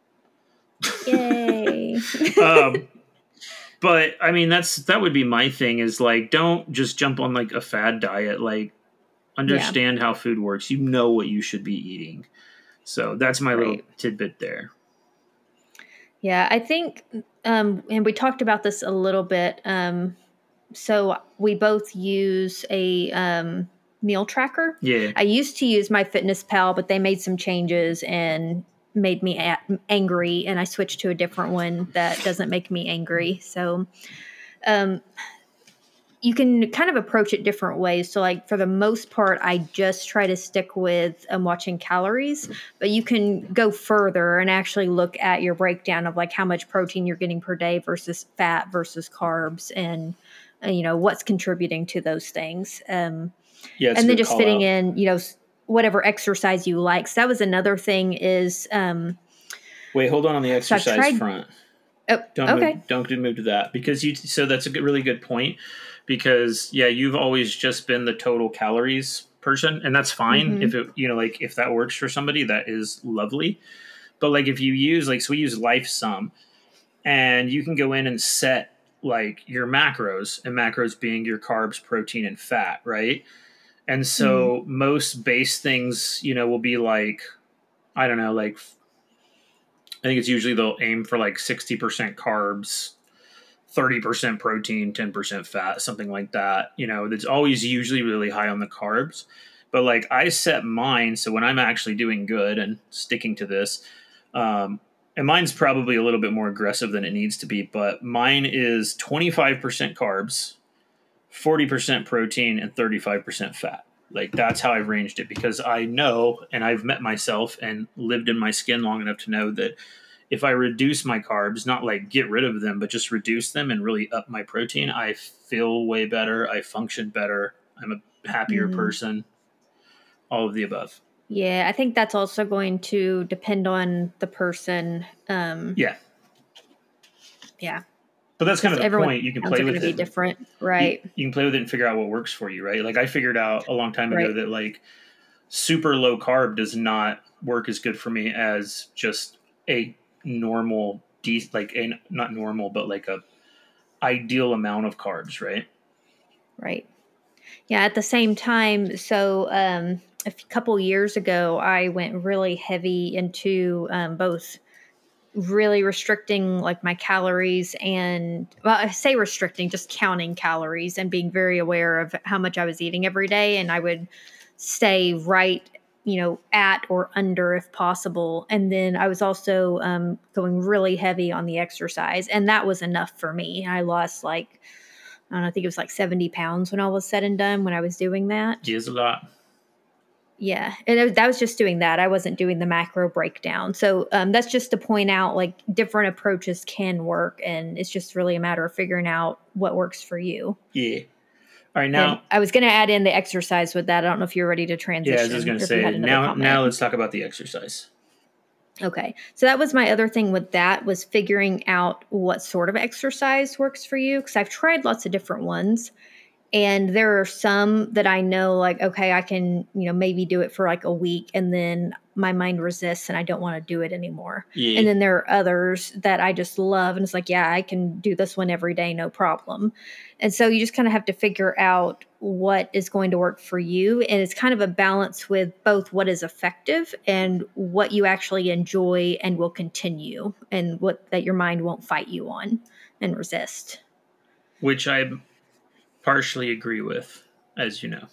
Yay. um, but I mean, that's, that would be my thing is like, don't just jump on like a fad diet. Like understand yeah. how food works. You know what you should be eating. So that's my right. little tidbit there. Yeah, I think, um, and we talked about this a little bit, um, so we both use a um, meal tracker. Yeah. I used to use MyFitnessPal, but they made some changes and made me a- angry, and I switched to a different one that doesn't make me angry. So um, you can kind of approach it different ways. So like for the most part, I just try to stick with um, watching calories, but you can go further and actually look at your breakdown of like how much protein you're getting per day versus fat versus carbs and you know, what's contributing to those things. Um, yeah, and then just fitting out. in, you know, whatever exercise you like. So that was another thing is. Um, Wait, hold on on the exercise so tried, front. Oh, don't okay. Move, don't move to that because you, so that's a good, really good point because yeah, you've always just been the total calories person and that's fine. Mm-hmm. If it, you know, like if that works for somebody, that is lovely. But like if you use like, so we use LifeSum and you can go in and set like your macros and macros being your carbs, protein, and fat, right? And so mm-hmm. most base things, you know, will be like, I don't know, like, I think it's usually they'll aim for like sixty percent carbs, thirty percent protein, ten percent fat, something like that. You know, it's always usually really high on the carbs. But like I set mine, so when I'm actually doing good and sticking to this, um, and mine's probably a little bit more aggressive than it needs to be, but mine is twenty-five percent carbs, forty percent protein, and thirty-five percent fat. Like that's how I've ranged it because I know, and I've met myself and lived in my skin long enough to know that if I reduce my carbs, not like get rid of them, but just reduce them and really up my protein, I feel way better. I function better. I'm a happier mm. person. All of the above. Yeah, I think that's also going to depend on the person. Um, Yeah. Yeah. But that's kind of the Everyone's point. You can sounds play are going with to be it. different, You, right? you can play with it and figure out what works for you, right? Like I figured out a long time ago Right. that like super low carb does not work as good for me as just a normal, de- like a not normal, but like a ideal amount of carbs, right? Right. Yeah. At the same time, so um, a f- couple years ago, I went really heavy into um, both really restricting like my calories and, well, I say restricting, just counting calories and being very aware of how much I was eating every day. And I would stay right, you know, at or under if possible. And then I was also um, going really heavy on the exercise. And that was enough for me. I lost like, I don't know, I think it was like seventy pounds when all was said and done when I was doing that. Is a lot. Yeah. And it was, that was just doing that. I wasn't doing the macro breakdown. So um, that's just to point out like different approaches can work. And it's just really a matter of figuring out what works for you. Yeah. All right, And now. I was going to add in the exercise with that. I don't know if you're ready to Yeah, I transition was just going or to if you had say another now. comment. Now let's talk about the exercise. Okay. So that was my other thing with that was figuring out what sort of exercise works for you. Because I've tried lots of different ones. And there are some that I know, like, okay, I can, you know, maybe do it for like a week and then my mind resists and I don't want to do it anymore. Yeah. And then there are others that I just love. And it's like, yeah, I can do this one every day, no problem. And so you just kind of have to figure out what is going to work for you. And it's kind of a balance with both what is effective and what you actually enjoy and will continue and what that your mind won't fight you on and resist. Which I partially agree with, as you know.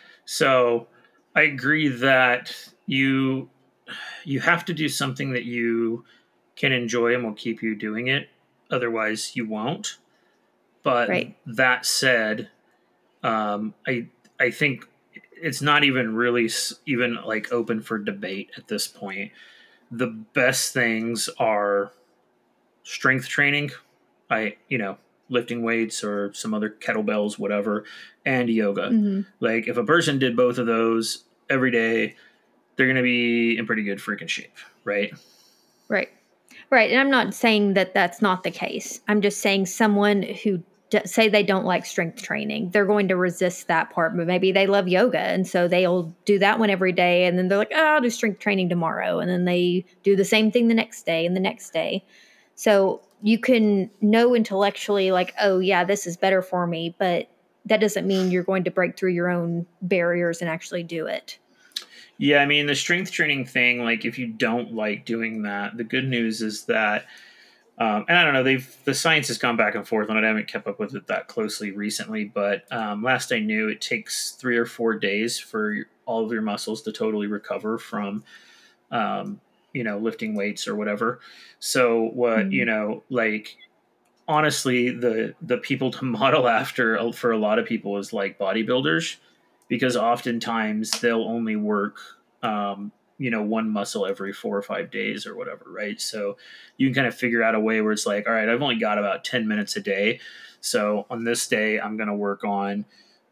So I agree that you you have to do something that you can enjoy and will keep you doing it. Otherwise, you won't. But Right. that said, um, I I think it's not even really even like open for debate at this point. The best things are strength training. I you know lifting weights or some other kettlebells, whatever, and yoga. Mm-hmm. Like if a person did both of those every day, they're going to be in pretty good freaking shape, right? Right. Right. And I'm not saying that that's not the case. I'm just saying someone who d- say they don't like strength training, they're going to resist that part. But maybe they love yoga. And so they'll do that one every day. And then they're like, oh, I'll do strength training tomorrow. And then they do the same thing the next day and the next day. So you can know intellectually, like, oh, yeah, this is better for me. But that doesn't mean you're going to break through your own barriers and actually do it. Yeah, I mean, the strength training thing, like if you don't like doing that, the good news is that, um, and I don't know, they've the science has gone back and forth on it. I haven't kept up with it that closely recently, but um, last I knew, it takes three or four days for all of your muscles to totally recover from, um, you know, lifting weights or whatever. So what, mm-hmm. you know, like honestly, the the people to model after for a lot of people is like bodybuilders. Because oftentimes they'll only work, um, you know, one muscle every four or five days or whatever, right? So you can kind of figure out a way where it's like, all right, I've only got about ten minutes a day. So on this day, I'm going to work on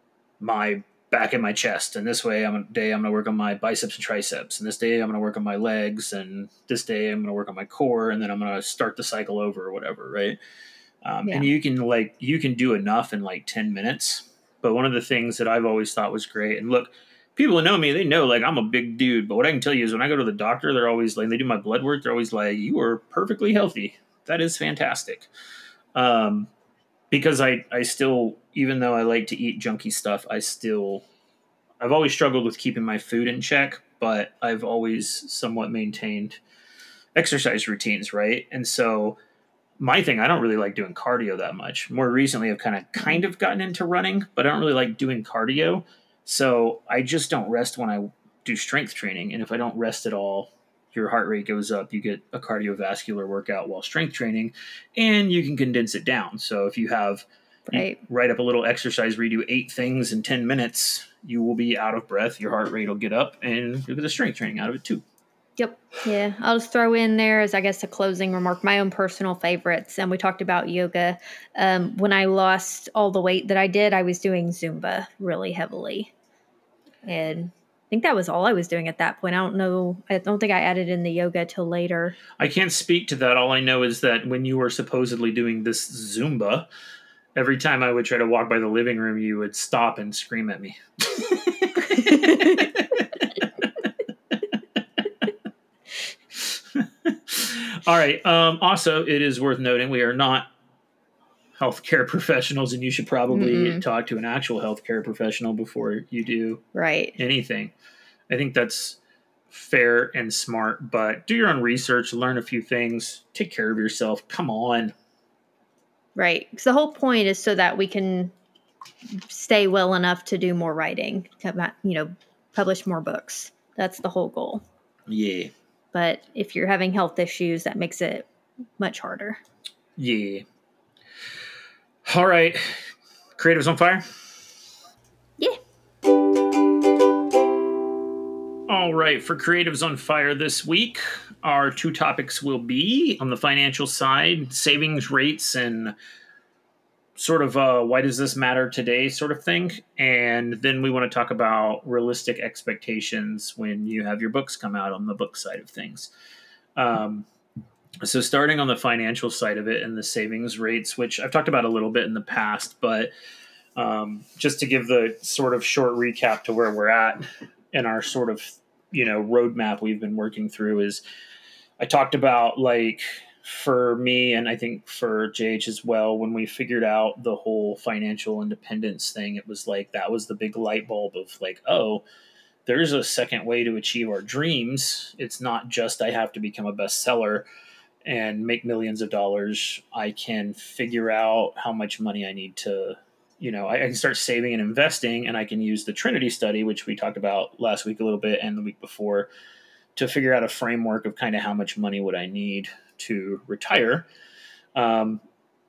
my back and my chest. And this way, I'm day I'm going to work on my biceps and triceps. And this day, I'm going to work on my legs. And this day, I'm going to work on my core. And then I'm going to start the cycle over or whatever, right? Um, yeah. And you can like you can do enough in like ten minutes. But one of the things that I've always thought was great, and look, people who know me, they know like I'm a big dude. But what I can tell you is when I go to the doctor, they're always like, they do my blood work. They're always like, you are perfectly healthy. That is fantastic. Um, because I, I still, even though I like to eat junky stuff, I still, I've always struggled with keeping my food in check, but I've always somewhat maintained exercise routines, right? And so my thing, I don't really like doing cardio that much. More recently, I've kind of kind of gotten into running, but I don't really like doing cardio. So I just don't rest when I do strength training. And if I don't rest at all, your heart rate goes up. You get a cardiovascular workout while strength training, and you can condense it down. So if you have right. you write up a little exercise where you do eight things in ten minutes, you will be out of breath. Your heart rate will get up, and you'll get the strength training out of it too. Yep. Yeah. I'll just throw in there as, I guess, a closing remark, my own personal favorites. And we talked about yoga. Um, when I lost all the weight that I did, I was doing Zumba really heavily. And think that was all I was doing at that point. I don't know. I don't think I added in the yoga till later. I can't speak to that. All I know is that when you were supposedly doing this Zumba, every time I would try to walk by the living room, you would stop and scream at me. All right. Um, also, it is worth noting we are not healthcare professionals, and you should probably Mm-mm. talk to an actual healthcare professional before you do right. anything. I think that's fair and smart, but do your own research, learn a few things, take care of yourself. Come on. Right. Because the whole point is so that we can stay well enough to do more writing, to, you know, publish more books. That's the whole goal. Yeah. But if you're having health issues, that makes it much harder. Yeah. All right. Creatives on fire? Yeah. All right. For Creatives on Fire this week, our two topics will be on the financial side, savings rates and sort of uh, why does this matter today sort of thing. And then we want to talk about realistic expectations when you have your books come out on the book side of things. Um, so starting on the financial side of it and the savings rates, which I've talked about a little bit in the past, but um, just to give the sort of short recap to where we're at in our sort of, you know, roadmap we've been working through is I talked about like, for me, and I think for J H as well, when we figured out the whole financial independence thing, it was like that was the big light bulb of like, oh, there's a second way to achieve our dreams. It's not just I have to become a bestseller and make millions of dollars. I can figure out how much money I need to, you know, I, I can start saving and investing, and I can use the Trinity study, which we talked about last week a little bit and the week before, to figure out a framework of kind of how much money would I need to retire. Um,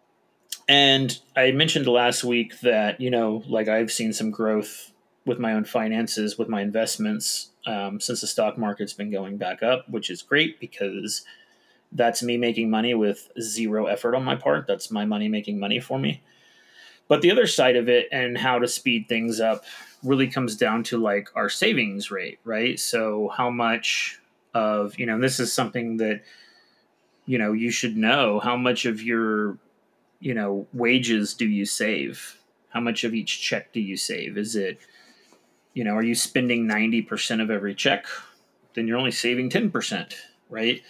and I mentioned last week that, you know, like I've seen some growth with my own finances, with my investments, um, since the stock market's been going back up, which is great because that's me making money with zero effort on my part. That's my money making money for me. But the other side of it and how to speed things up really comes down to like our savings rate, right? So how much of, you know, this is something that, you know, you should know how much of your, you know, wages do you save? How much of each check do you save? Is it, you know, are you spending ninety percent of every check? Then you're only saving ten percent, right?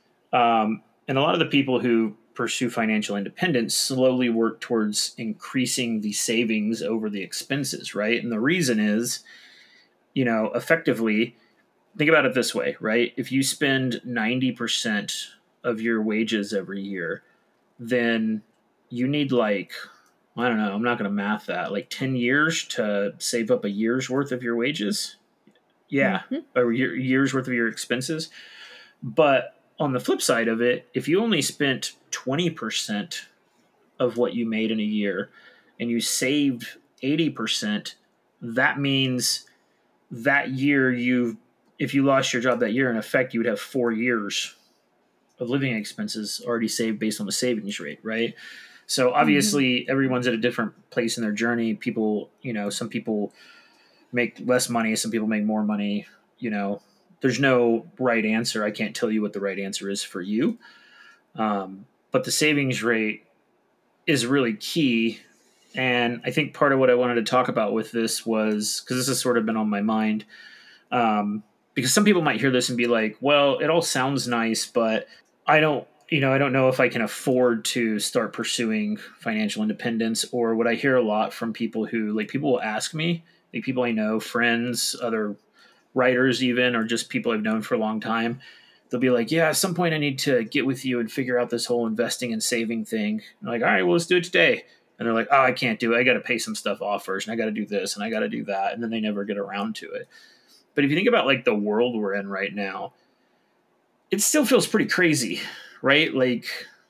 Um, and a lot of the people who pursue financial independence slowly work towards increasing the savings over the expenses, right? And the reason is, you know, effectively, think about it this way, right? If you spend ninety percent of your wages every year, then you need like, I don't know, I'm not going to math that, like ten years to save up a year's worth of your wages. Yeah. Mm-hmm. Or your year's worth of your expenses. But on the flip side of it, if you only spent twenty percent of what you made in a year and you saved eighty percent, that means that year you've, if you lost your job that year, in effect, you would have four years of living expenses already saved based on the savings rate, right? So obviously mm-hmm. everyone's at a different place in their journey. People, you know, some people make less money, some people make more money, you know, there's no right answer. I can't tell you what the right answer is for you. Um, but the savings rate is really key. And I think part of what I wanted to talk about with this was, because this has sort of been on my mind, um, because some people might hear this and be like, well, it all sounds nice, but I don't, you know, I don't know if I can afford to start pursuing financial independence. Or what I hear a lot from people who, like, people will ask me, like people I know, friends, other writers even, or just people I've known for a long time. They'll be like, yeah, at some point I need to get with you and figure out this whole investing and saving thing. I'm like, all right, well, let's do it today. And they're like, oh, I can't do it. I got to pay some stuff off first, and I got to do this, and I got to do that. And then they never get around to it. But if you think about like the world we're in right now, it still feels pretty crazy, right? Like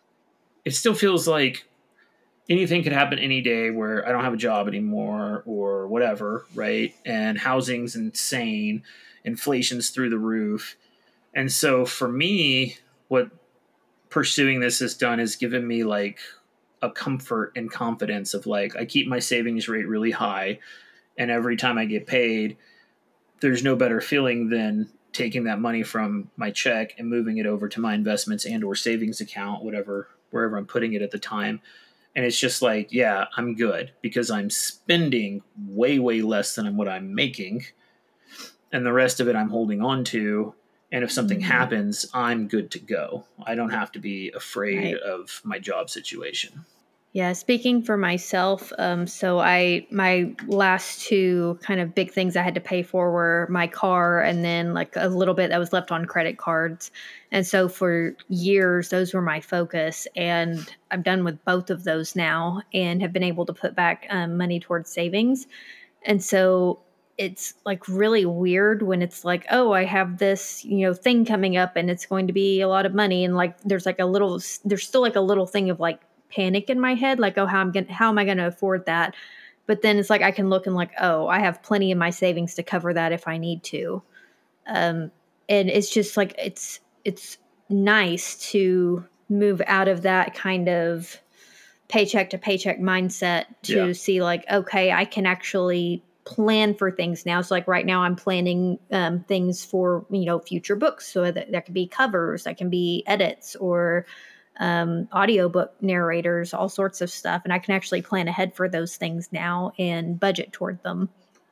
it still feels like anything could happen any day where I don't have a job anymore or whatever, right? And housing's insane. Inflation's through the roof. And so for me, what pursuing this has done is given me like a comfort and confidence of like, I keep my savings rate really high. And every time I get paid, there's no better feeling than taking that money from my check and moving it over to my investments and or savings account, whatever, wherever I'm putting it at the time. And it's just like, yeah, I'm good because I'm spending way, way less than what I'm making. And the rest of it I'm holding on to. And if something mm-hmm. happens, I'm good to go. I don't have to be afraid right. of my job situation. Yeah, speaking for myself, um, so I my last two kind of big things I had to pay for were my car and then like a little bit that was left on credit cards. And so for years, those were my focus. And I'm done with both of those now and have been able to put back um, money towards savings. And so it's like really weird when it's like, oh, I have this, you know, thing coming up and it's going to be a lot of money. And like, there's like a little, there's still like a little thing of like panic in my head. Like, oh, how I'm going to, how am I going to afford that? But then it's like, I can look and like, oh, I have plenty in my savings to cover that if I need to. Um, and it's just like, it's, it's nice to move out of that kind of paycheck to paycheck mindset to yeah. see like, okay, I can actually plan for things now. So like right now I'm planning um, things for, you know, future books. So that, that could be covers, that can be edits or um, audiobook narrators, all sorts of stuff. And I can actually plan ahead for those things now and budget toward them.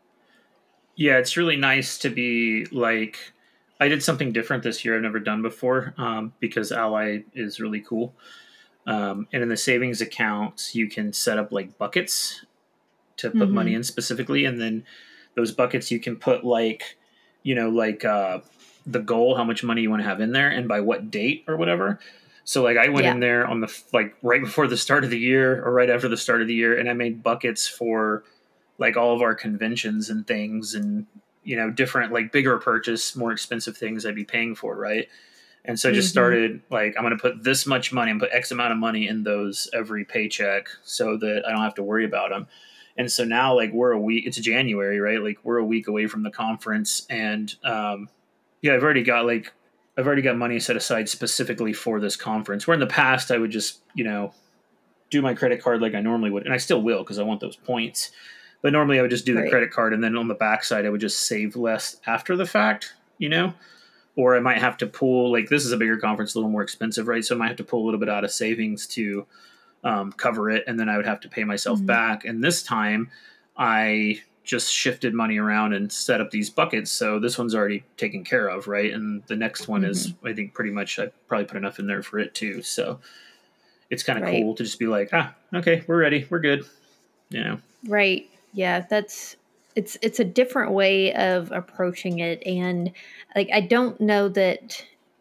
Yeah, it's really nice to be like, I did something different this year I've never done before um, because Ally is really cool. Um, and in the savings accounts, you can set up like buckets to put mm-hmm. money in specifically. And then those buckets you can put like, you know, like uh, the goal, how much money you want to have in there and by what date or whatever. So like I went yeah. in there on the, like right before the start of the year or right after the start of the year. And I made buckets for like all of our conventions and things and, you know, different, like bigger purchase, more expensive things I'd be paying for. Right. And so I just mm-hmm. started like, I'm going to put this much money and put X amount of money in those every paycheck so that I don't have to worry about them. And so now like we're a week, it's January, right? Like we're a week away from the conference and um, yeah, I've already got like, I've already got money set aside specifically for this conference where in the past I would just, you know, do my credit card like I normally would. And I still will because I want those points. But normally I would just do the right. credit card and then on the backside I would just save less after the fact, you know, or I might have to pull like this is a bigger conference, a little more expensive, right? So I might have to pull a little bit out of savings to um, cover it. And then I would have to pay myself mm-hmm. back. And this time I just shifted money around and set up these buckets. So this one's already taken care of, right? And the next one mm-hmm. is, I think pretty much I probably put enough in there for it too. So it's kind of right. cool to just be like, ah, okay, we're ready. We're good. You know? Right. Yeah, that's it's it's a different way of approaching it, and like I don't know that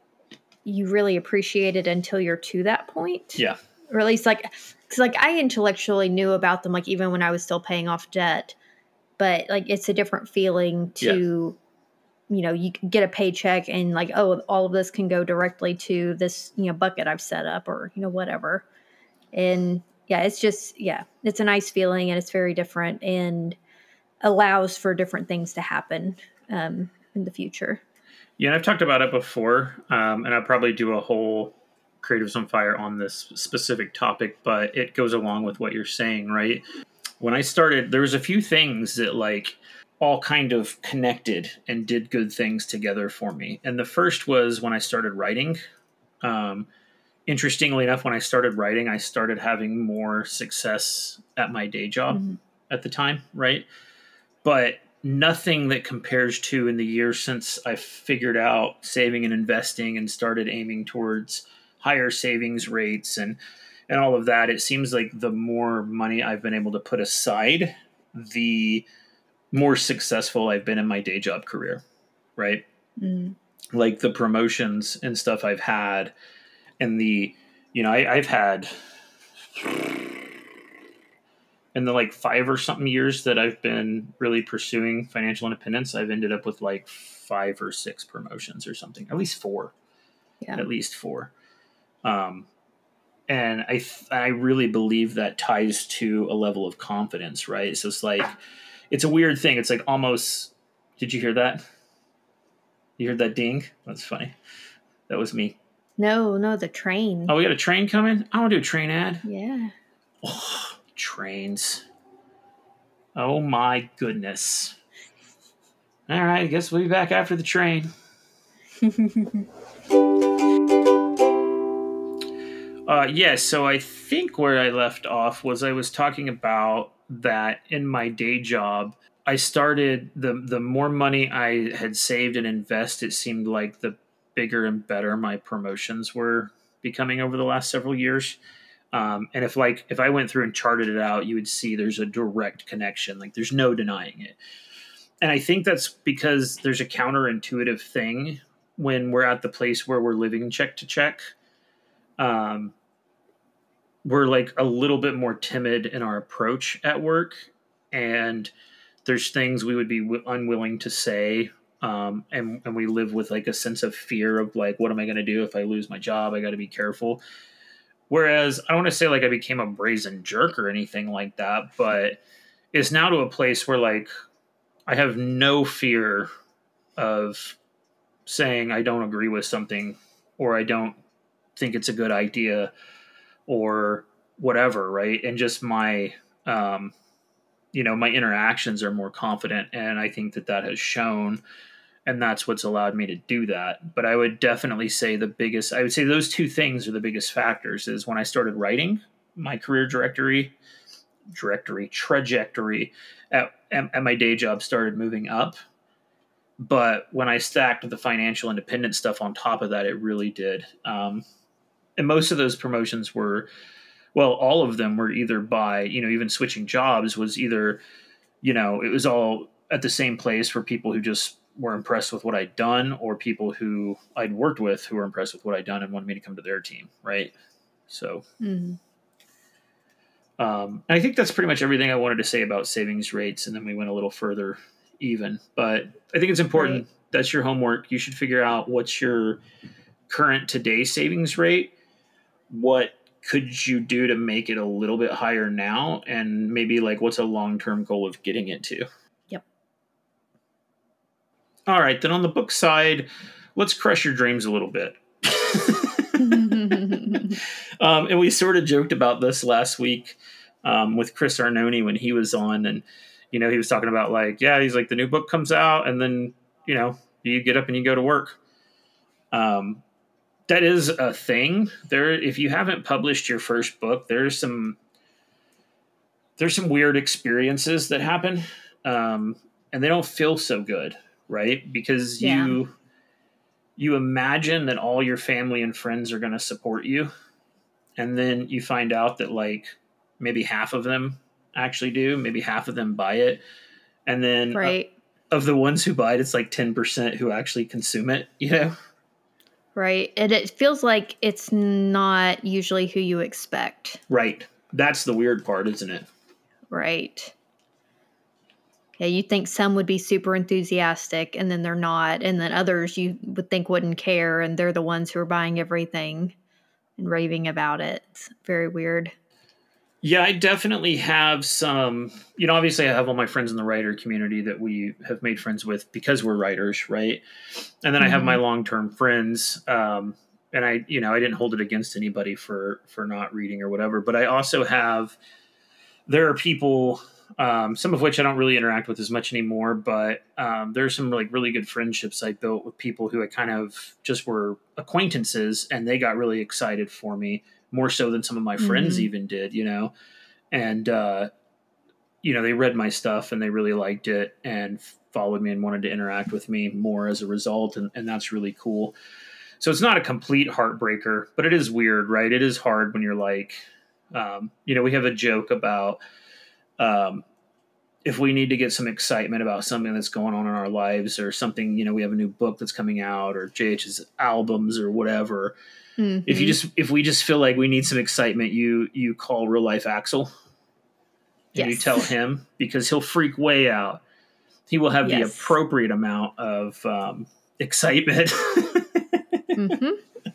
you really appreciate it until you're to that point. Yeah, or at least like because like I intellectually knew about them, like even when I was still paying off debt, but like it's a different feeling to, yeah. you know, you can get a paycheck and like oh, all of this can go directly to this you know bucket I've set up or you know whatever, and. Yeah, it's just, yeah, it's a nice feeling and it's very different and allows for different things to happen um, in the future. Yeah, and I've talked about it before, um, and I'll probably do a whole Creatives on Fire on this specific topic, but it goes along with what you're saying, right? When I started, there was a few things that like all kind of connected and did good things together for me. And the first was when I started writing. Um Interestingly enough, when I started writing, I started having more success at my day job mm-hmm. at the time, right? But nothing that compares to in the years since I figured out saving and investing and started aiming towards higher savings rates and and all of that. It seems like the more money I've been able to put aside, the more successful I've been in my day job career, right? Mm-hmm. Like the promotions and stuff I've had. And the, you know, I, I've had in the like five or something years that I've been really pursuing financial independence, I've ended up with like five or six promotions or something, at least four, yeah. at least four. Um, and I, I really believe that ties to a level of confidence, right? So it's like, it's a weird thing. It's like almost, did you hear that? You heard that ding? That's funny. That was me. No, no, the train. Oh, we got a train coming? I want to do a train ad. Yeah. Oh, trains. Oh, my goodness. All right, I guess we'll be back after the train. uh, yes, yeah, so I think where I left off was I was talking about that in my day job, I started the the more money I had saved and invest, it seemed like the bigger and better my promotions were becoming over the last several years. Um, and if like if I went through and charted it out, you would see there's a direct connection. Like there's no denying it. And I think that's because there's a counterintuitive thing when we're at the place where we're living check to check. Um, we're like a little bit more timid in our approach at work, and there's things we would be w- unwilling to say. Um, and, and we live with like a sense of fear of like, what am I going to do if I lose my job? I got to be careful. Whereas I don't want to say like I became a brazen jerk or anything like that, but it's now to a place where like I have no fear of saying I don't agree with something, or I don't think it's a good idea, or whatever, right? And just my, um, you know, my interactions are more confident, and I think that that has shown, and that's what's allowed me to do that. But I would definitely say the biggest, I would say those two things are the biggest factors. Is when I started writing, my career directory, directory trajectory at, at my day job started moving up. But when I stacked the financial independence stuff on top of that, it really did. Um, and most of those promotions were, well, all of them were either by, you know, even switching jobs was either, you know, it was all at the same place for people who just were impressed with what I'd done, or people who I'd worked with who were impressed with what I'd done and wanted me to come to their team. Right. So, mm-hmm. um, and I think that's pretty much everything I wanted to say about savings rates. And then we went a little further even, but I think it's important. Right. That's your homework. You should figure out what's your current today savings rate. What could you do to make it a little bit higher now? And maybe like, what's a long-term goal of getting it to? Yep. All right. Then on the book side, let's crush your dreams a little bit. um, and we sort of joked about this last week um, with Chris Arnone when he was on, and, you know, he was talking about like, yeah, he's like, the new book comes out and then, you know, you get up and you go to work. Um, That is a thing. There, if you haven't published your first book, there's some there's some weird experiences that happen, um, and they don't feel so good, right? Because yeah. you you imagine that all your family and friends are going to support you, and then you find out that like maybe half of them actually do, maybe half of them buy it, and then right. uh, of the ones who buy it, it's like ten percent who actually consume it. You know. Right. And it feels like it's not usually who you expect. Right. That's the weird part, isn't it? Right. Yeah, you think some would be super enthusiastic and then they're not. And then others you would think wouldn't care, and they're the ones who are buying everything and raving about it. It's very weird. Yeah, I definitely have some, you know, obviously I have all my friends in the writer community that we have made friends with because we're writers, right? And then mm-hmm. I have my long-term friends, um, and I, you know, I didn't hold it against anybody for, for not reading or whatever, but I also have, there are people, um, some of which I don't really interact with as much anymore, but um, there's some like really good friendships I built with people who I kind of just were acquaintances, and they got really excited for me. More so than some of my friends mm-hmm. even did, you know, and, uh, you know, they read my stuff and they really liked it and followed me and wanted to interact with me more as a result. And, and that's really cool. So it's not a complete heartbreaker, but it is weird, right? It is hard when you're like, um, you know, we have a joke about um, if we need to get some excitement about something that's going on in our lives, or something, you know, we have a new book that's coming out, or J H's albums or whatever. Mm-hmm. If you just, if we just feel like we need some excitement, you, you call Real Life Axel and yes. you tell him, because he'll freak way out. He will have yes. the appropriate amount of um, excitement. mm-hmm.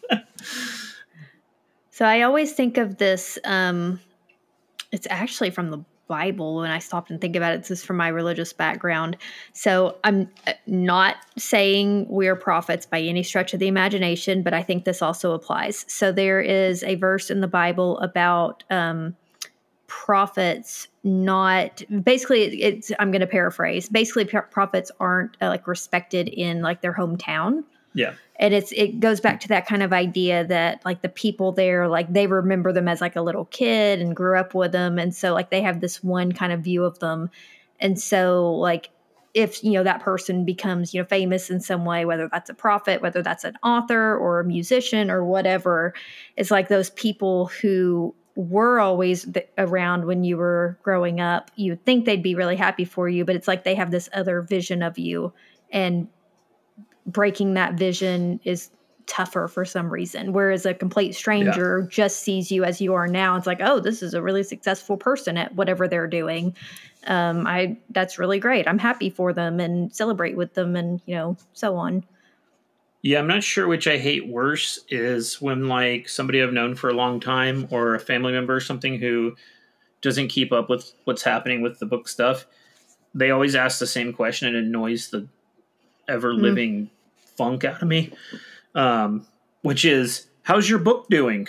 So I always think of this. Um, it's actually from the Bible. When I stopped and think about it, this is from my religious background. So I'm not saying we're prophets by any stretch of the imagination, but I think this also applies. So there is a verse in the Bible about um, prophets not basically it's I'm going to paraphrase. Basically prophets aren't uh, like respected in like their hometown. Yeah. And it's it goes back to that kind of idea that like the people there, like they remember them as like a little kid and grew up with them. And so like they have this one kind of view of them. And so like if, you know, that person becomes, you know, famous in some way, whether that's a prophet, whether that's an author or a musician or whatever, it's like those people who were always th- around when you were growing up, you would think they'd be really happy for you, but it's like they have this other vision of you, and breaking that vision is tougher for some reason. Whereas a complete stranger yeah. just sees you as you are now. It's like, oh, this is a really successful person at whatever they're doing. Um, I, that's really great. I'm happy for them and celebrate with them and, you know, so on. Yeah. I'm not sure which I hate worse is when like somebody I've known for a long time or a family member or something who doesn't keep up with what's happening with the book stuff. They always ask the same question and it annoys the ever living mm. funk out of me. Um, which is, how's your book doing?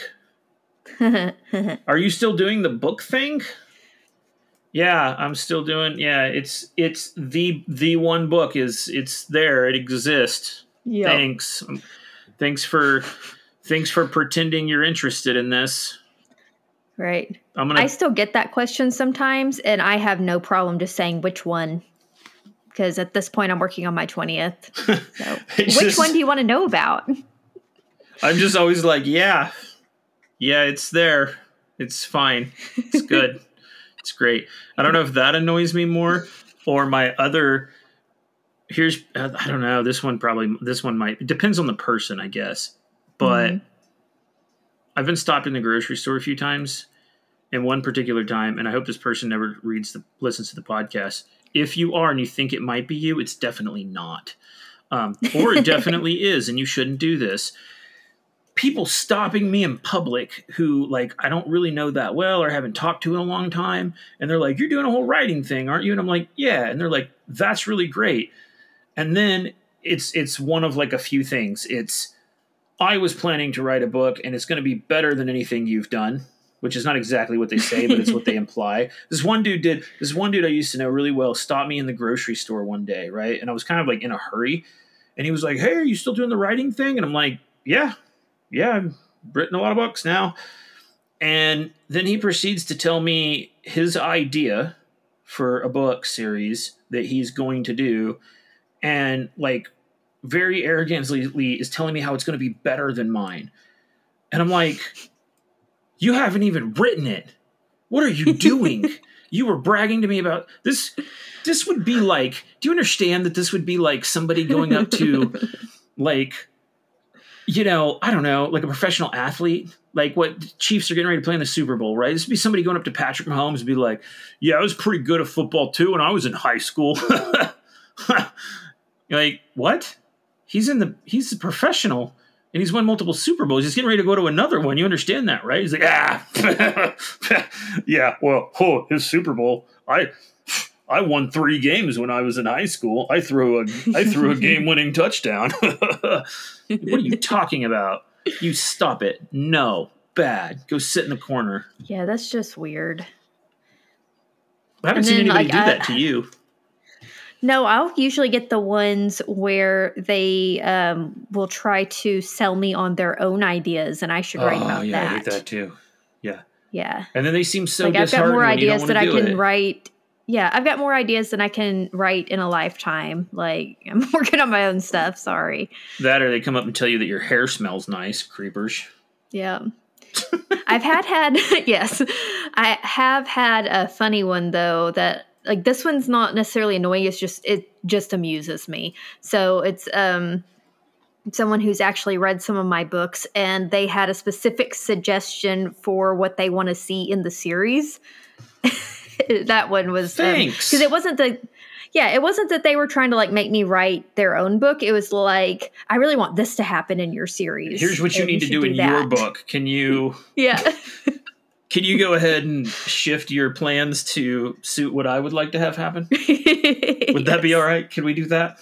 Are you still doing the book thing? Yeah, I'm still doing. Yeah, it's it's the the one book is it's there. It exists. Yep. Thanks. Thanks for thanks for pretending you're interested in this. Right. I'm gonna. I still get that question sometimes, and I have no problem just saying which one. Because at this point, I'm working on my twentieth. So, which just, one do you want to know about? I'm just always like, yeah, yeah, it's there. It's fine. It's good. It's great. I don't know if that annoys me more or my other. Here's, I don't know. This one probably, this one might, it depends on the person, I guess. But mm-hmm. I've been stopped in the grocery store a few times, and one particular time, and I hope this person never reads the, listens to the podcast. If you are and you think it might be you, it's definitely not. Um, or it definitely is, and you shouldn't do this. People stopping me in public who, like, I don't really know that well or haven't talked to in a long time. And they're like, you're doing a whole writing thing, aren't you? And I'm like, yeah. And they're like, that's really great. And then it's it's one of, like, a few things. It's, I was planning to write a book, and it's going to be better than anything you've done. Which is not exactly what they say, but it's what they imply. This one dude did, this one dude I used to know really well stopped me in the grocery store one day, right? And I was kind of like in a hurry. And he was like, hey, are you still doing the writing thing? And I'm like, yeah, yeah, I've written a lot of books now. And then he proceeds to tell me his idea for a book series that he's going to do. And like very arrogantly is telling me how it's going to be better than mine. And I'm like, you haven't even written it. What are you doing? You were bragging to me about this. This would be like, do you understand that this would be like somebody going up to like, you know, I don't know, like a professional athlete, like what Chiefs are getting ready to play in the Super Bowl, right? This would be somebody going up to Patrick Mahomes and be like, yeah, I was pretty good at football too when I was in high school. You're like, what? He's in the, he's a professional. And he's won multiple Super Bowls. He's getting ready to go to another one. You understand that, right? He's like, ah, yeah, well, oh, his Super Bowl. I I won three games when I was in high school. I threw a I threw a game-winning touchdown. What are you talking about? You stop it. No, bad. Go sit in the corner. Yeah, that's just weird. I haven't and seen then, anybody like, do I, that to you. No, I'll usually get the ones where they um, will try to sell me on their own ideas, and I should write oh, about yeah, that. I hate that too. Yeah. Yeah. And then they seem so like I've got more ideas that I can it. write. Yeah, I've got more ideas than I can write in a lifetime. Like, I'm working on my own stuff. Sorry. That or they come up and tell you that your hair smells nice, creepers. Yeah. I've had had, yes, I have had a funny one, though, that like this one's not necessarily annoying. It's just, it just amuses me. So it's um, someone who's actually read some of my books, and they had a specific suggestion for what they want to see in the series. That one was, thanks. Because um, it wasn't the, yeah, it wasn't that they were trying to like make me write their own book. It was like, I really want this to happen in your series. Here's what you need you to do, do in that. Your book. Can you, yeah. Can you go ahead and shift your plans to suit what I would like to have happen? Would yes. that be all right? Can we do that?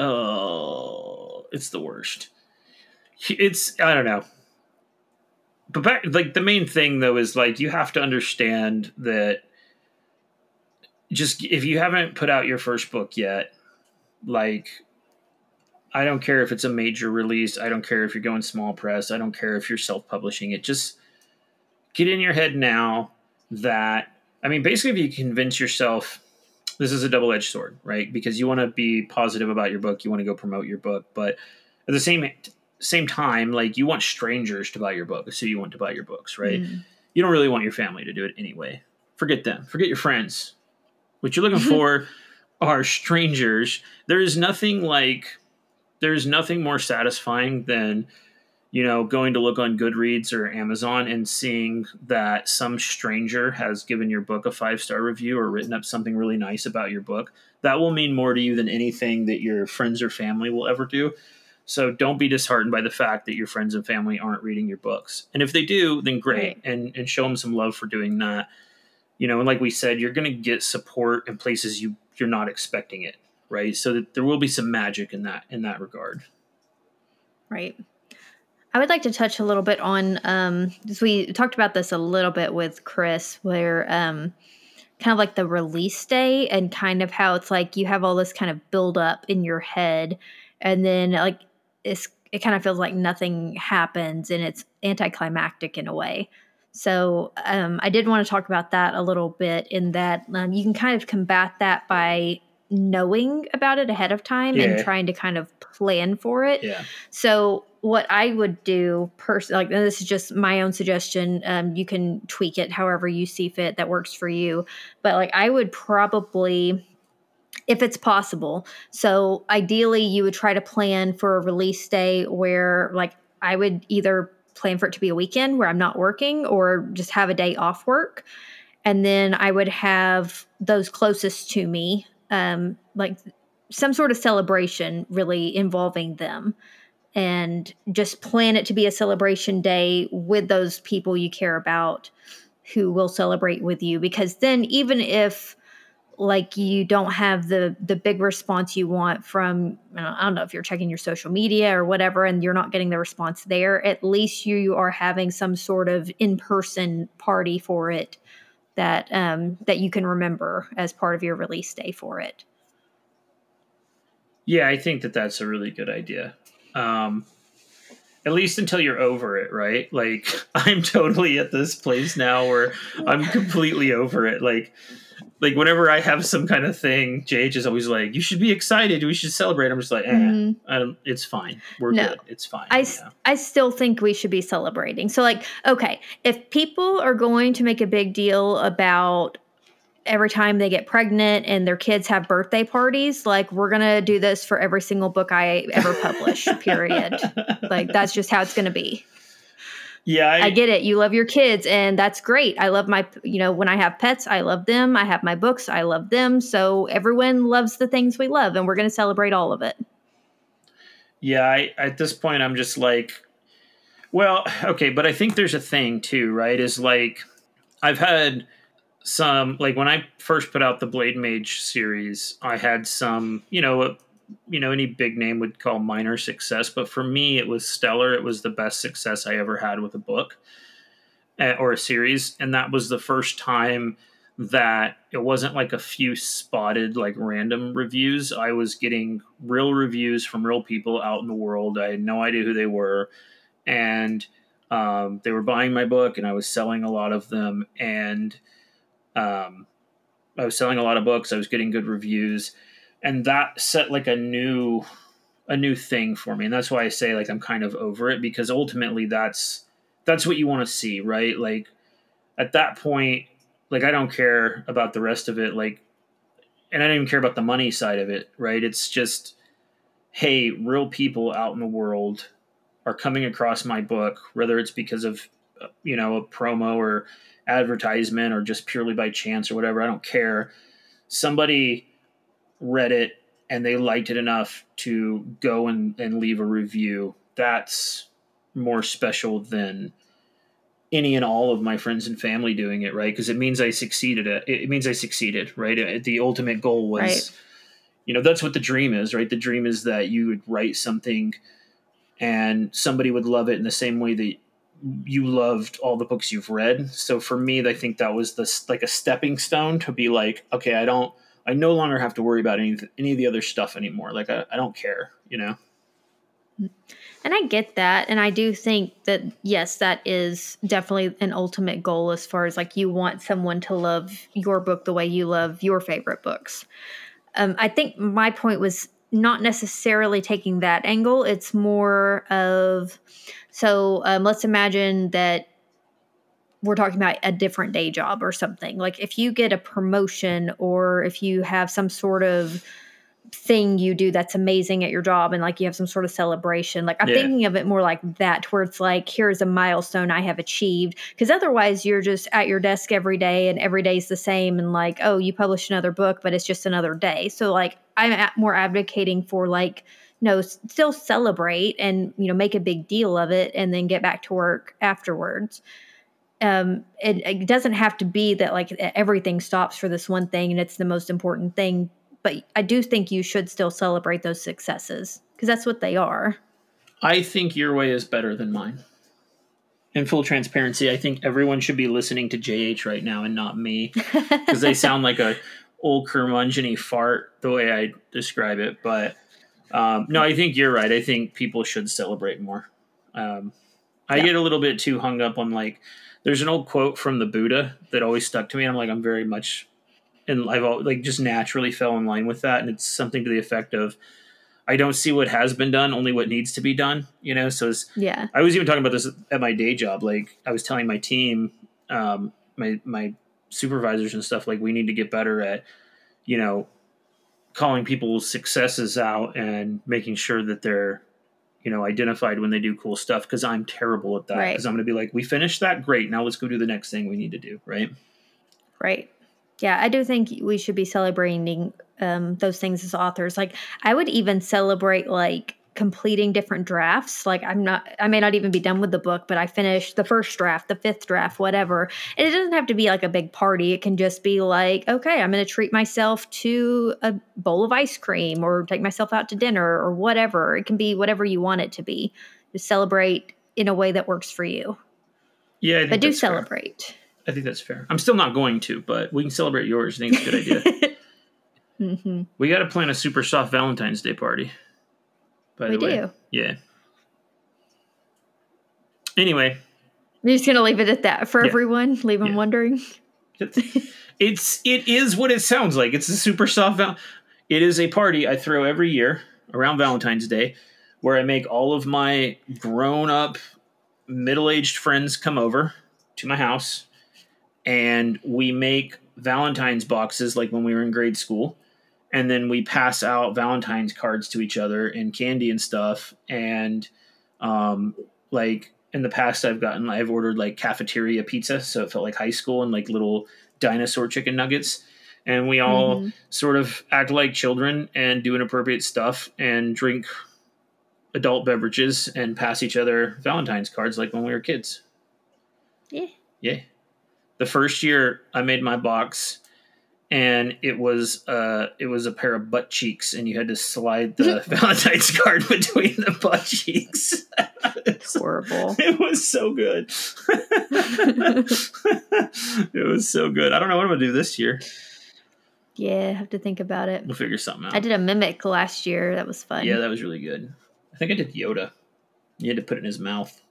Oh, it's the worst. It's, I don't know. but back, like the main thing though is like you have to understand that just if you haven't put out your first book yet, like I don't care if it's a major release, I don't care if you're going small press, I don't care if you're self-publishing it, just get in your head now that, I mean, basically if you convince yourself, this is a double-edged sword, right? Because you want to be positive about your book, you want to go promote your book, but at the same same time, like you want strangers to buy your book, so you want to buy your books, right? Mm. You don't really want your family to do it anyway. Forget them. Forget your friends. What you're looking for are strangers. There is nothing like, there is nothing more satisfying than, you know, going to look on Goodreads or Amazon and seeing that some stranger has given your book a five-star review or written up something really nice about your book. That will mean more to you than anything that your friends or family will ever do. So don't be disheartened by the fact that your friends and family aren't reading your books. And if they do, then great. Right. And, and show them some love for doing that. You know, and like we said, you're going to get support in places you, you're not expecting it, right? So that there will be some magic in that, in that regard. Right. I would like to touch a little bit on, um, because we talked about this a little bit with Chris, where um, kind of like the release day and kind of how it's like you have all this kind of build up in your head, and then like it's, it kind of feels like nothing happens, and it's anticlimactic in a way. So um, I did want to talk about that a little bit, in that um, you can kind of combat that by knowing about it ahead of time yeah. and trying to kind of plan for it. Yeah. So what I would do personally, like this is just my own suggestion. Um, you can tweak it however you see fit that works for you. But like I would probably, if it's possible, so ideally you would try to plan for a release day where like I would either plan for it to be a weekend where I'm not working, or just have a day off work. And then I would have those closest to me, um, like some sort of celebration really involving them, and just plan it to be a celebration day with those people you care about who will celebrate with you. Because then even if like you don't have the the big response you want from, I don't know if you're checking your social media or whatever, and you're not getting the response there, at least you are having some sort of in-person party for it that um, that you can remember as part of your release day for it. Yeah, I think that that's a really good idea. Um, at least until you're over it, right? Like I'm totally at this place now where I'm completely over it. Like, like whenever I have some kind of thing, J H is always like, you should be excited. We should celebrate. I'm just like, eh, mm-hmm. I don't, it's fine. We're no, good. It's fine. I, yeah. I still think we should be celebrating. So like, okay, if people are going to make a big deal about every time they get pregnant and their kids have birthday parties, like we're going to do this for every single book I ever publish, period. Like that's just how it's going to be. Yeah, I, I get it. You love your kids, and that's great. I love my, you know, when I have pets, I love them. I have my books, I love them. So everyone loves the things we love, and we're going to celebrate all of it. Yeah, I, at this point, I'm just like, well, okay, but I think there's a thing too, right? Is like, I've had some, like when I first put out the Blade Mage series, I had some, you know, a, you know, any big name would call minor success, but for me, it was stellar. It was the best success I ever had with a book uh, or a series. And that was the first time that it wasn't like a few spotted, like random reviews. I was getting real reviews from real people out in the world. I had no idea who they were. And um, they were buying my book, and I was selling a lot of them. And um, I was selling a lot of books. I was getting good reviews. And that set like a new, a new thing for me. And that's why I say like, I'm kind of over it, because ultimately that's, that's what you want to see, right? Like at that point, like, I don't care about the rest of it. Like, and I don't even care about the money side of it, right? It's just, hey, real people out in the world are coming across my book, whether it's because of, you know, a promo or advertisement or just purely by chance or whatever. I don't care. Somebody read it and they liked it enough to go and, and leave a review. That's more special than any and all of my friends and family doing it, right? Because it means I succeeded. At, it means I succeeded, right? The ultimate goal was, right. you know, that's what the dream is, right? The dream is that you would write something and somebody would love it in the same way that you loved all the books you've read. So for me, I think that was this like a stepping stone to be like, okay, I don't, I no longer have to worry about any, any of the other stuff anymore. Like I, I don't care, you know? And I get that. And I do think that, yes, that is definitely an ultimate goal as far as like you want someone to love your book the way you love your favorite books. Um, I think my point was not necessarily taking that angle. It's more of, so um, let's imagine that we're talking about a different day job or something. Like if you get a promotion or if you have some sort of thing you do that's amazing at your job and like you have some sort of celebration. Like I'm Yeah. thinking of it more like that, where it's like, here's a milestone I have achieved. Because otherwise you're just at your desk every day and every day's the same and like, oh, you published another book, but it's just another day. So like I'm at more advocating for like, no, s- still celebrate and, you know, make a big deal of it and then get back to work afterwards. Um, it, it doesn't have to be that like everything stops for this one thing and it's the most important thing. But I do think you should still celebrate those successes because that's what they are. I think your way is better than mine. In full transparency, I think everyone should be listening to J H right now and not me because they sound like a old curmudgeon-y fart the way I describe it. But um, no, I think you're right. I think people should celebrate more. Um, I Yeah. get a little bit too hung up on like, there's an old quote from the Buddha that always stuck to me. And I'm like, I'm very much, and I've al- like just naturally fell in line with that. And it's something to the effect of, I don't see what has been done, only what needs to be done. You know, so it's, Yeah. I was even talking about this at my day job. Like I was telling my team, um, my my supervisors and stuff, like we need to get better at, you know, calling people's successes out and making sure that they're, you know, identified when they do cool stuff. Because I'm terrible at that. Right. Because I'm going to be like, we finished that, great. Now let's go do the next thing we need to do. Right. Right. Yeah, I do think we should be celebrating um, those things as authors. Like, I would even celebrate like completing different drafts. Like, I'm not, I may not even be done with the book, but I finished the first draft, the fifth draft, whatever. And it doesn't have to be like a big party. It can just be like, okay, I'm going to treat myself to a bowl of ice cream or take myself out to dinner or whatever. It can be whatever you want it to be. Just celebrate in a way that works for you. Yeah, I think But do that's fair. celebrate. I think that's fair. I'm still not going to, but we can celebrate yours. I think it's a good idea. Mm-hmm. We got to plan a super soft Valentine's Day party. By We the way. do. Yeah. Anyway, We're just gonna leave it at that for Yeah. everyone. Leave them Yeah. wondering. it's, it's it is what it sounds like. It's a super soft val- It is a party I throw every year around Valentine's Day where I make all of my grown-up middle-aged friends come over to my house and we make Valentine's boxes like when we were in grade school. And then we pass out Valentine's cards to each other and candy and stuff. And um, like in the past, I've gotten, I've ordered like cafeteria pizza. So it felt like high school and like little dinosaur chicken nuggets. And we all Mhm. sort of act like children and do inappropriate stuff and drink adult beverages and pass each other Valentine's cards like when we were kids. Yeah. Yeah. The first year I made my box and it was uh it was a pair of butt cheeks and you had to slide the Valentine's card between the butt cheeks. Horrible. It was so good. It was so good. I don't know what I'm gonna do this year. Yeah, I have to think about it. We'll figure something out. I did a mimic last year. That was fun. Yeah, that was really good. I think I did Yoda. You had to put it in his mouth.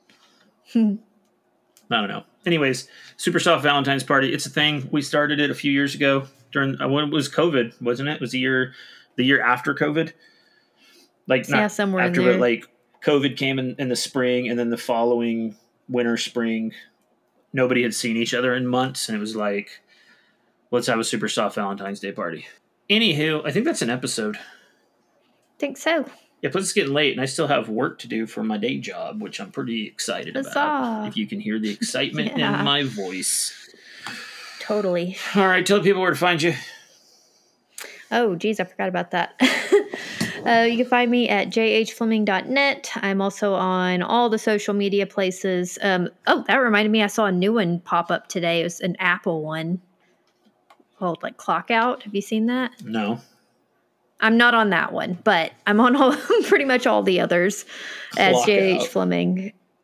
I don't know. Anyways, Super Soft Valentine's Party. It's a thing. We started it a few years ago during uh, when it was COVID, wasn't it? It was the year the year after COVID. Like not Yeah, somewhere in after, there. but like COVID came in, in the spring, and then the following winter, spring, nobody had seen each other in months, and it was like, let's have a Super Soft Valentine's Day party. Anywho, I think that's an episode. think so. Yeah, plus it's getting late, and I still have work to do for my day job, which I'm pretty excited about. Huzzah. If you can hear the excitement Yeah. in my voice. Totally. All right, tell people where to find you. Oh, geez, I forgot about that. uh, you can find me at j h fleming dot net. I'm also on all the social media places. Um, oh, that reminded me, I saw a new one pop up today. It was an Apple one called like Clock Out. Have you seen that? No. I'm not on that one, but I'm on all, pretty much all the others as Clock J H Out. Fleming.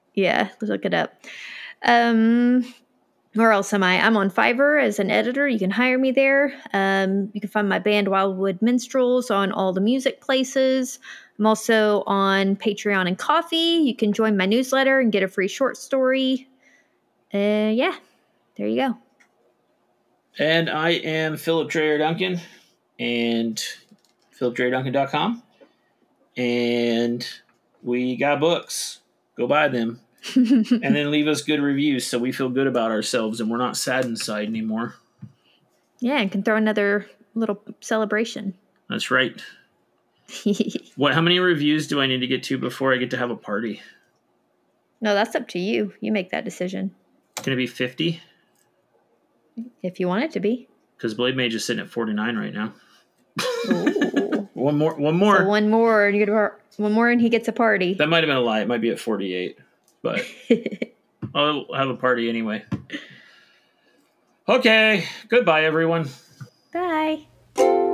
Yeah, look it up. Um, where else am I? I'm on Fiverr as an editor. You can hire me there. Um, you can find my band Wildwood Minstrels on all the music places. I'm also on Patreon and Coffee. You can join my newsletter and get a free short story. Uh, yeah, there you go. And I am Philip Dreyer Duncan, and philip dreyer duncan dot com. And we got books. Go buy them. And then leave us good reviews so we feel good about ourselves and we're not sad inside anymore. Yeah, and can throw another little celebration. That's right. What? How many reviews do I need to get to before I get to have a party? No, that's up to you. You make that decision. Can it be fifty? If you want it to be. Because Blade Mage is sitting at forty-nine right now. Ooh. one more. One more. So one more, and you get a, one more, and he gets a party. That might have been a lie. It might be at forty-eight, but I'll have a party anyway. Okay. Goodbye, everyone. Bye.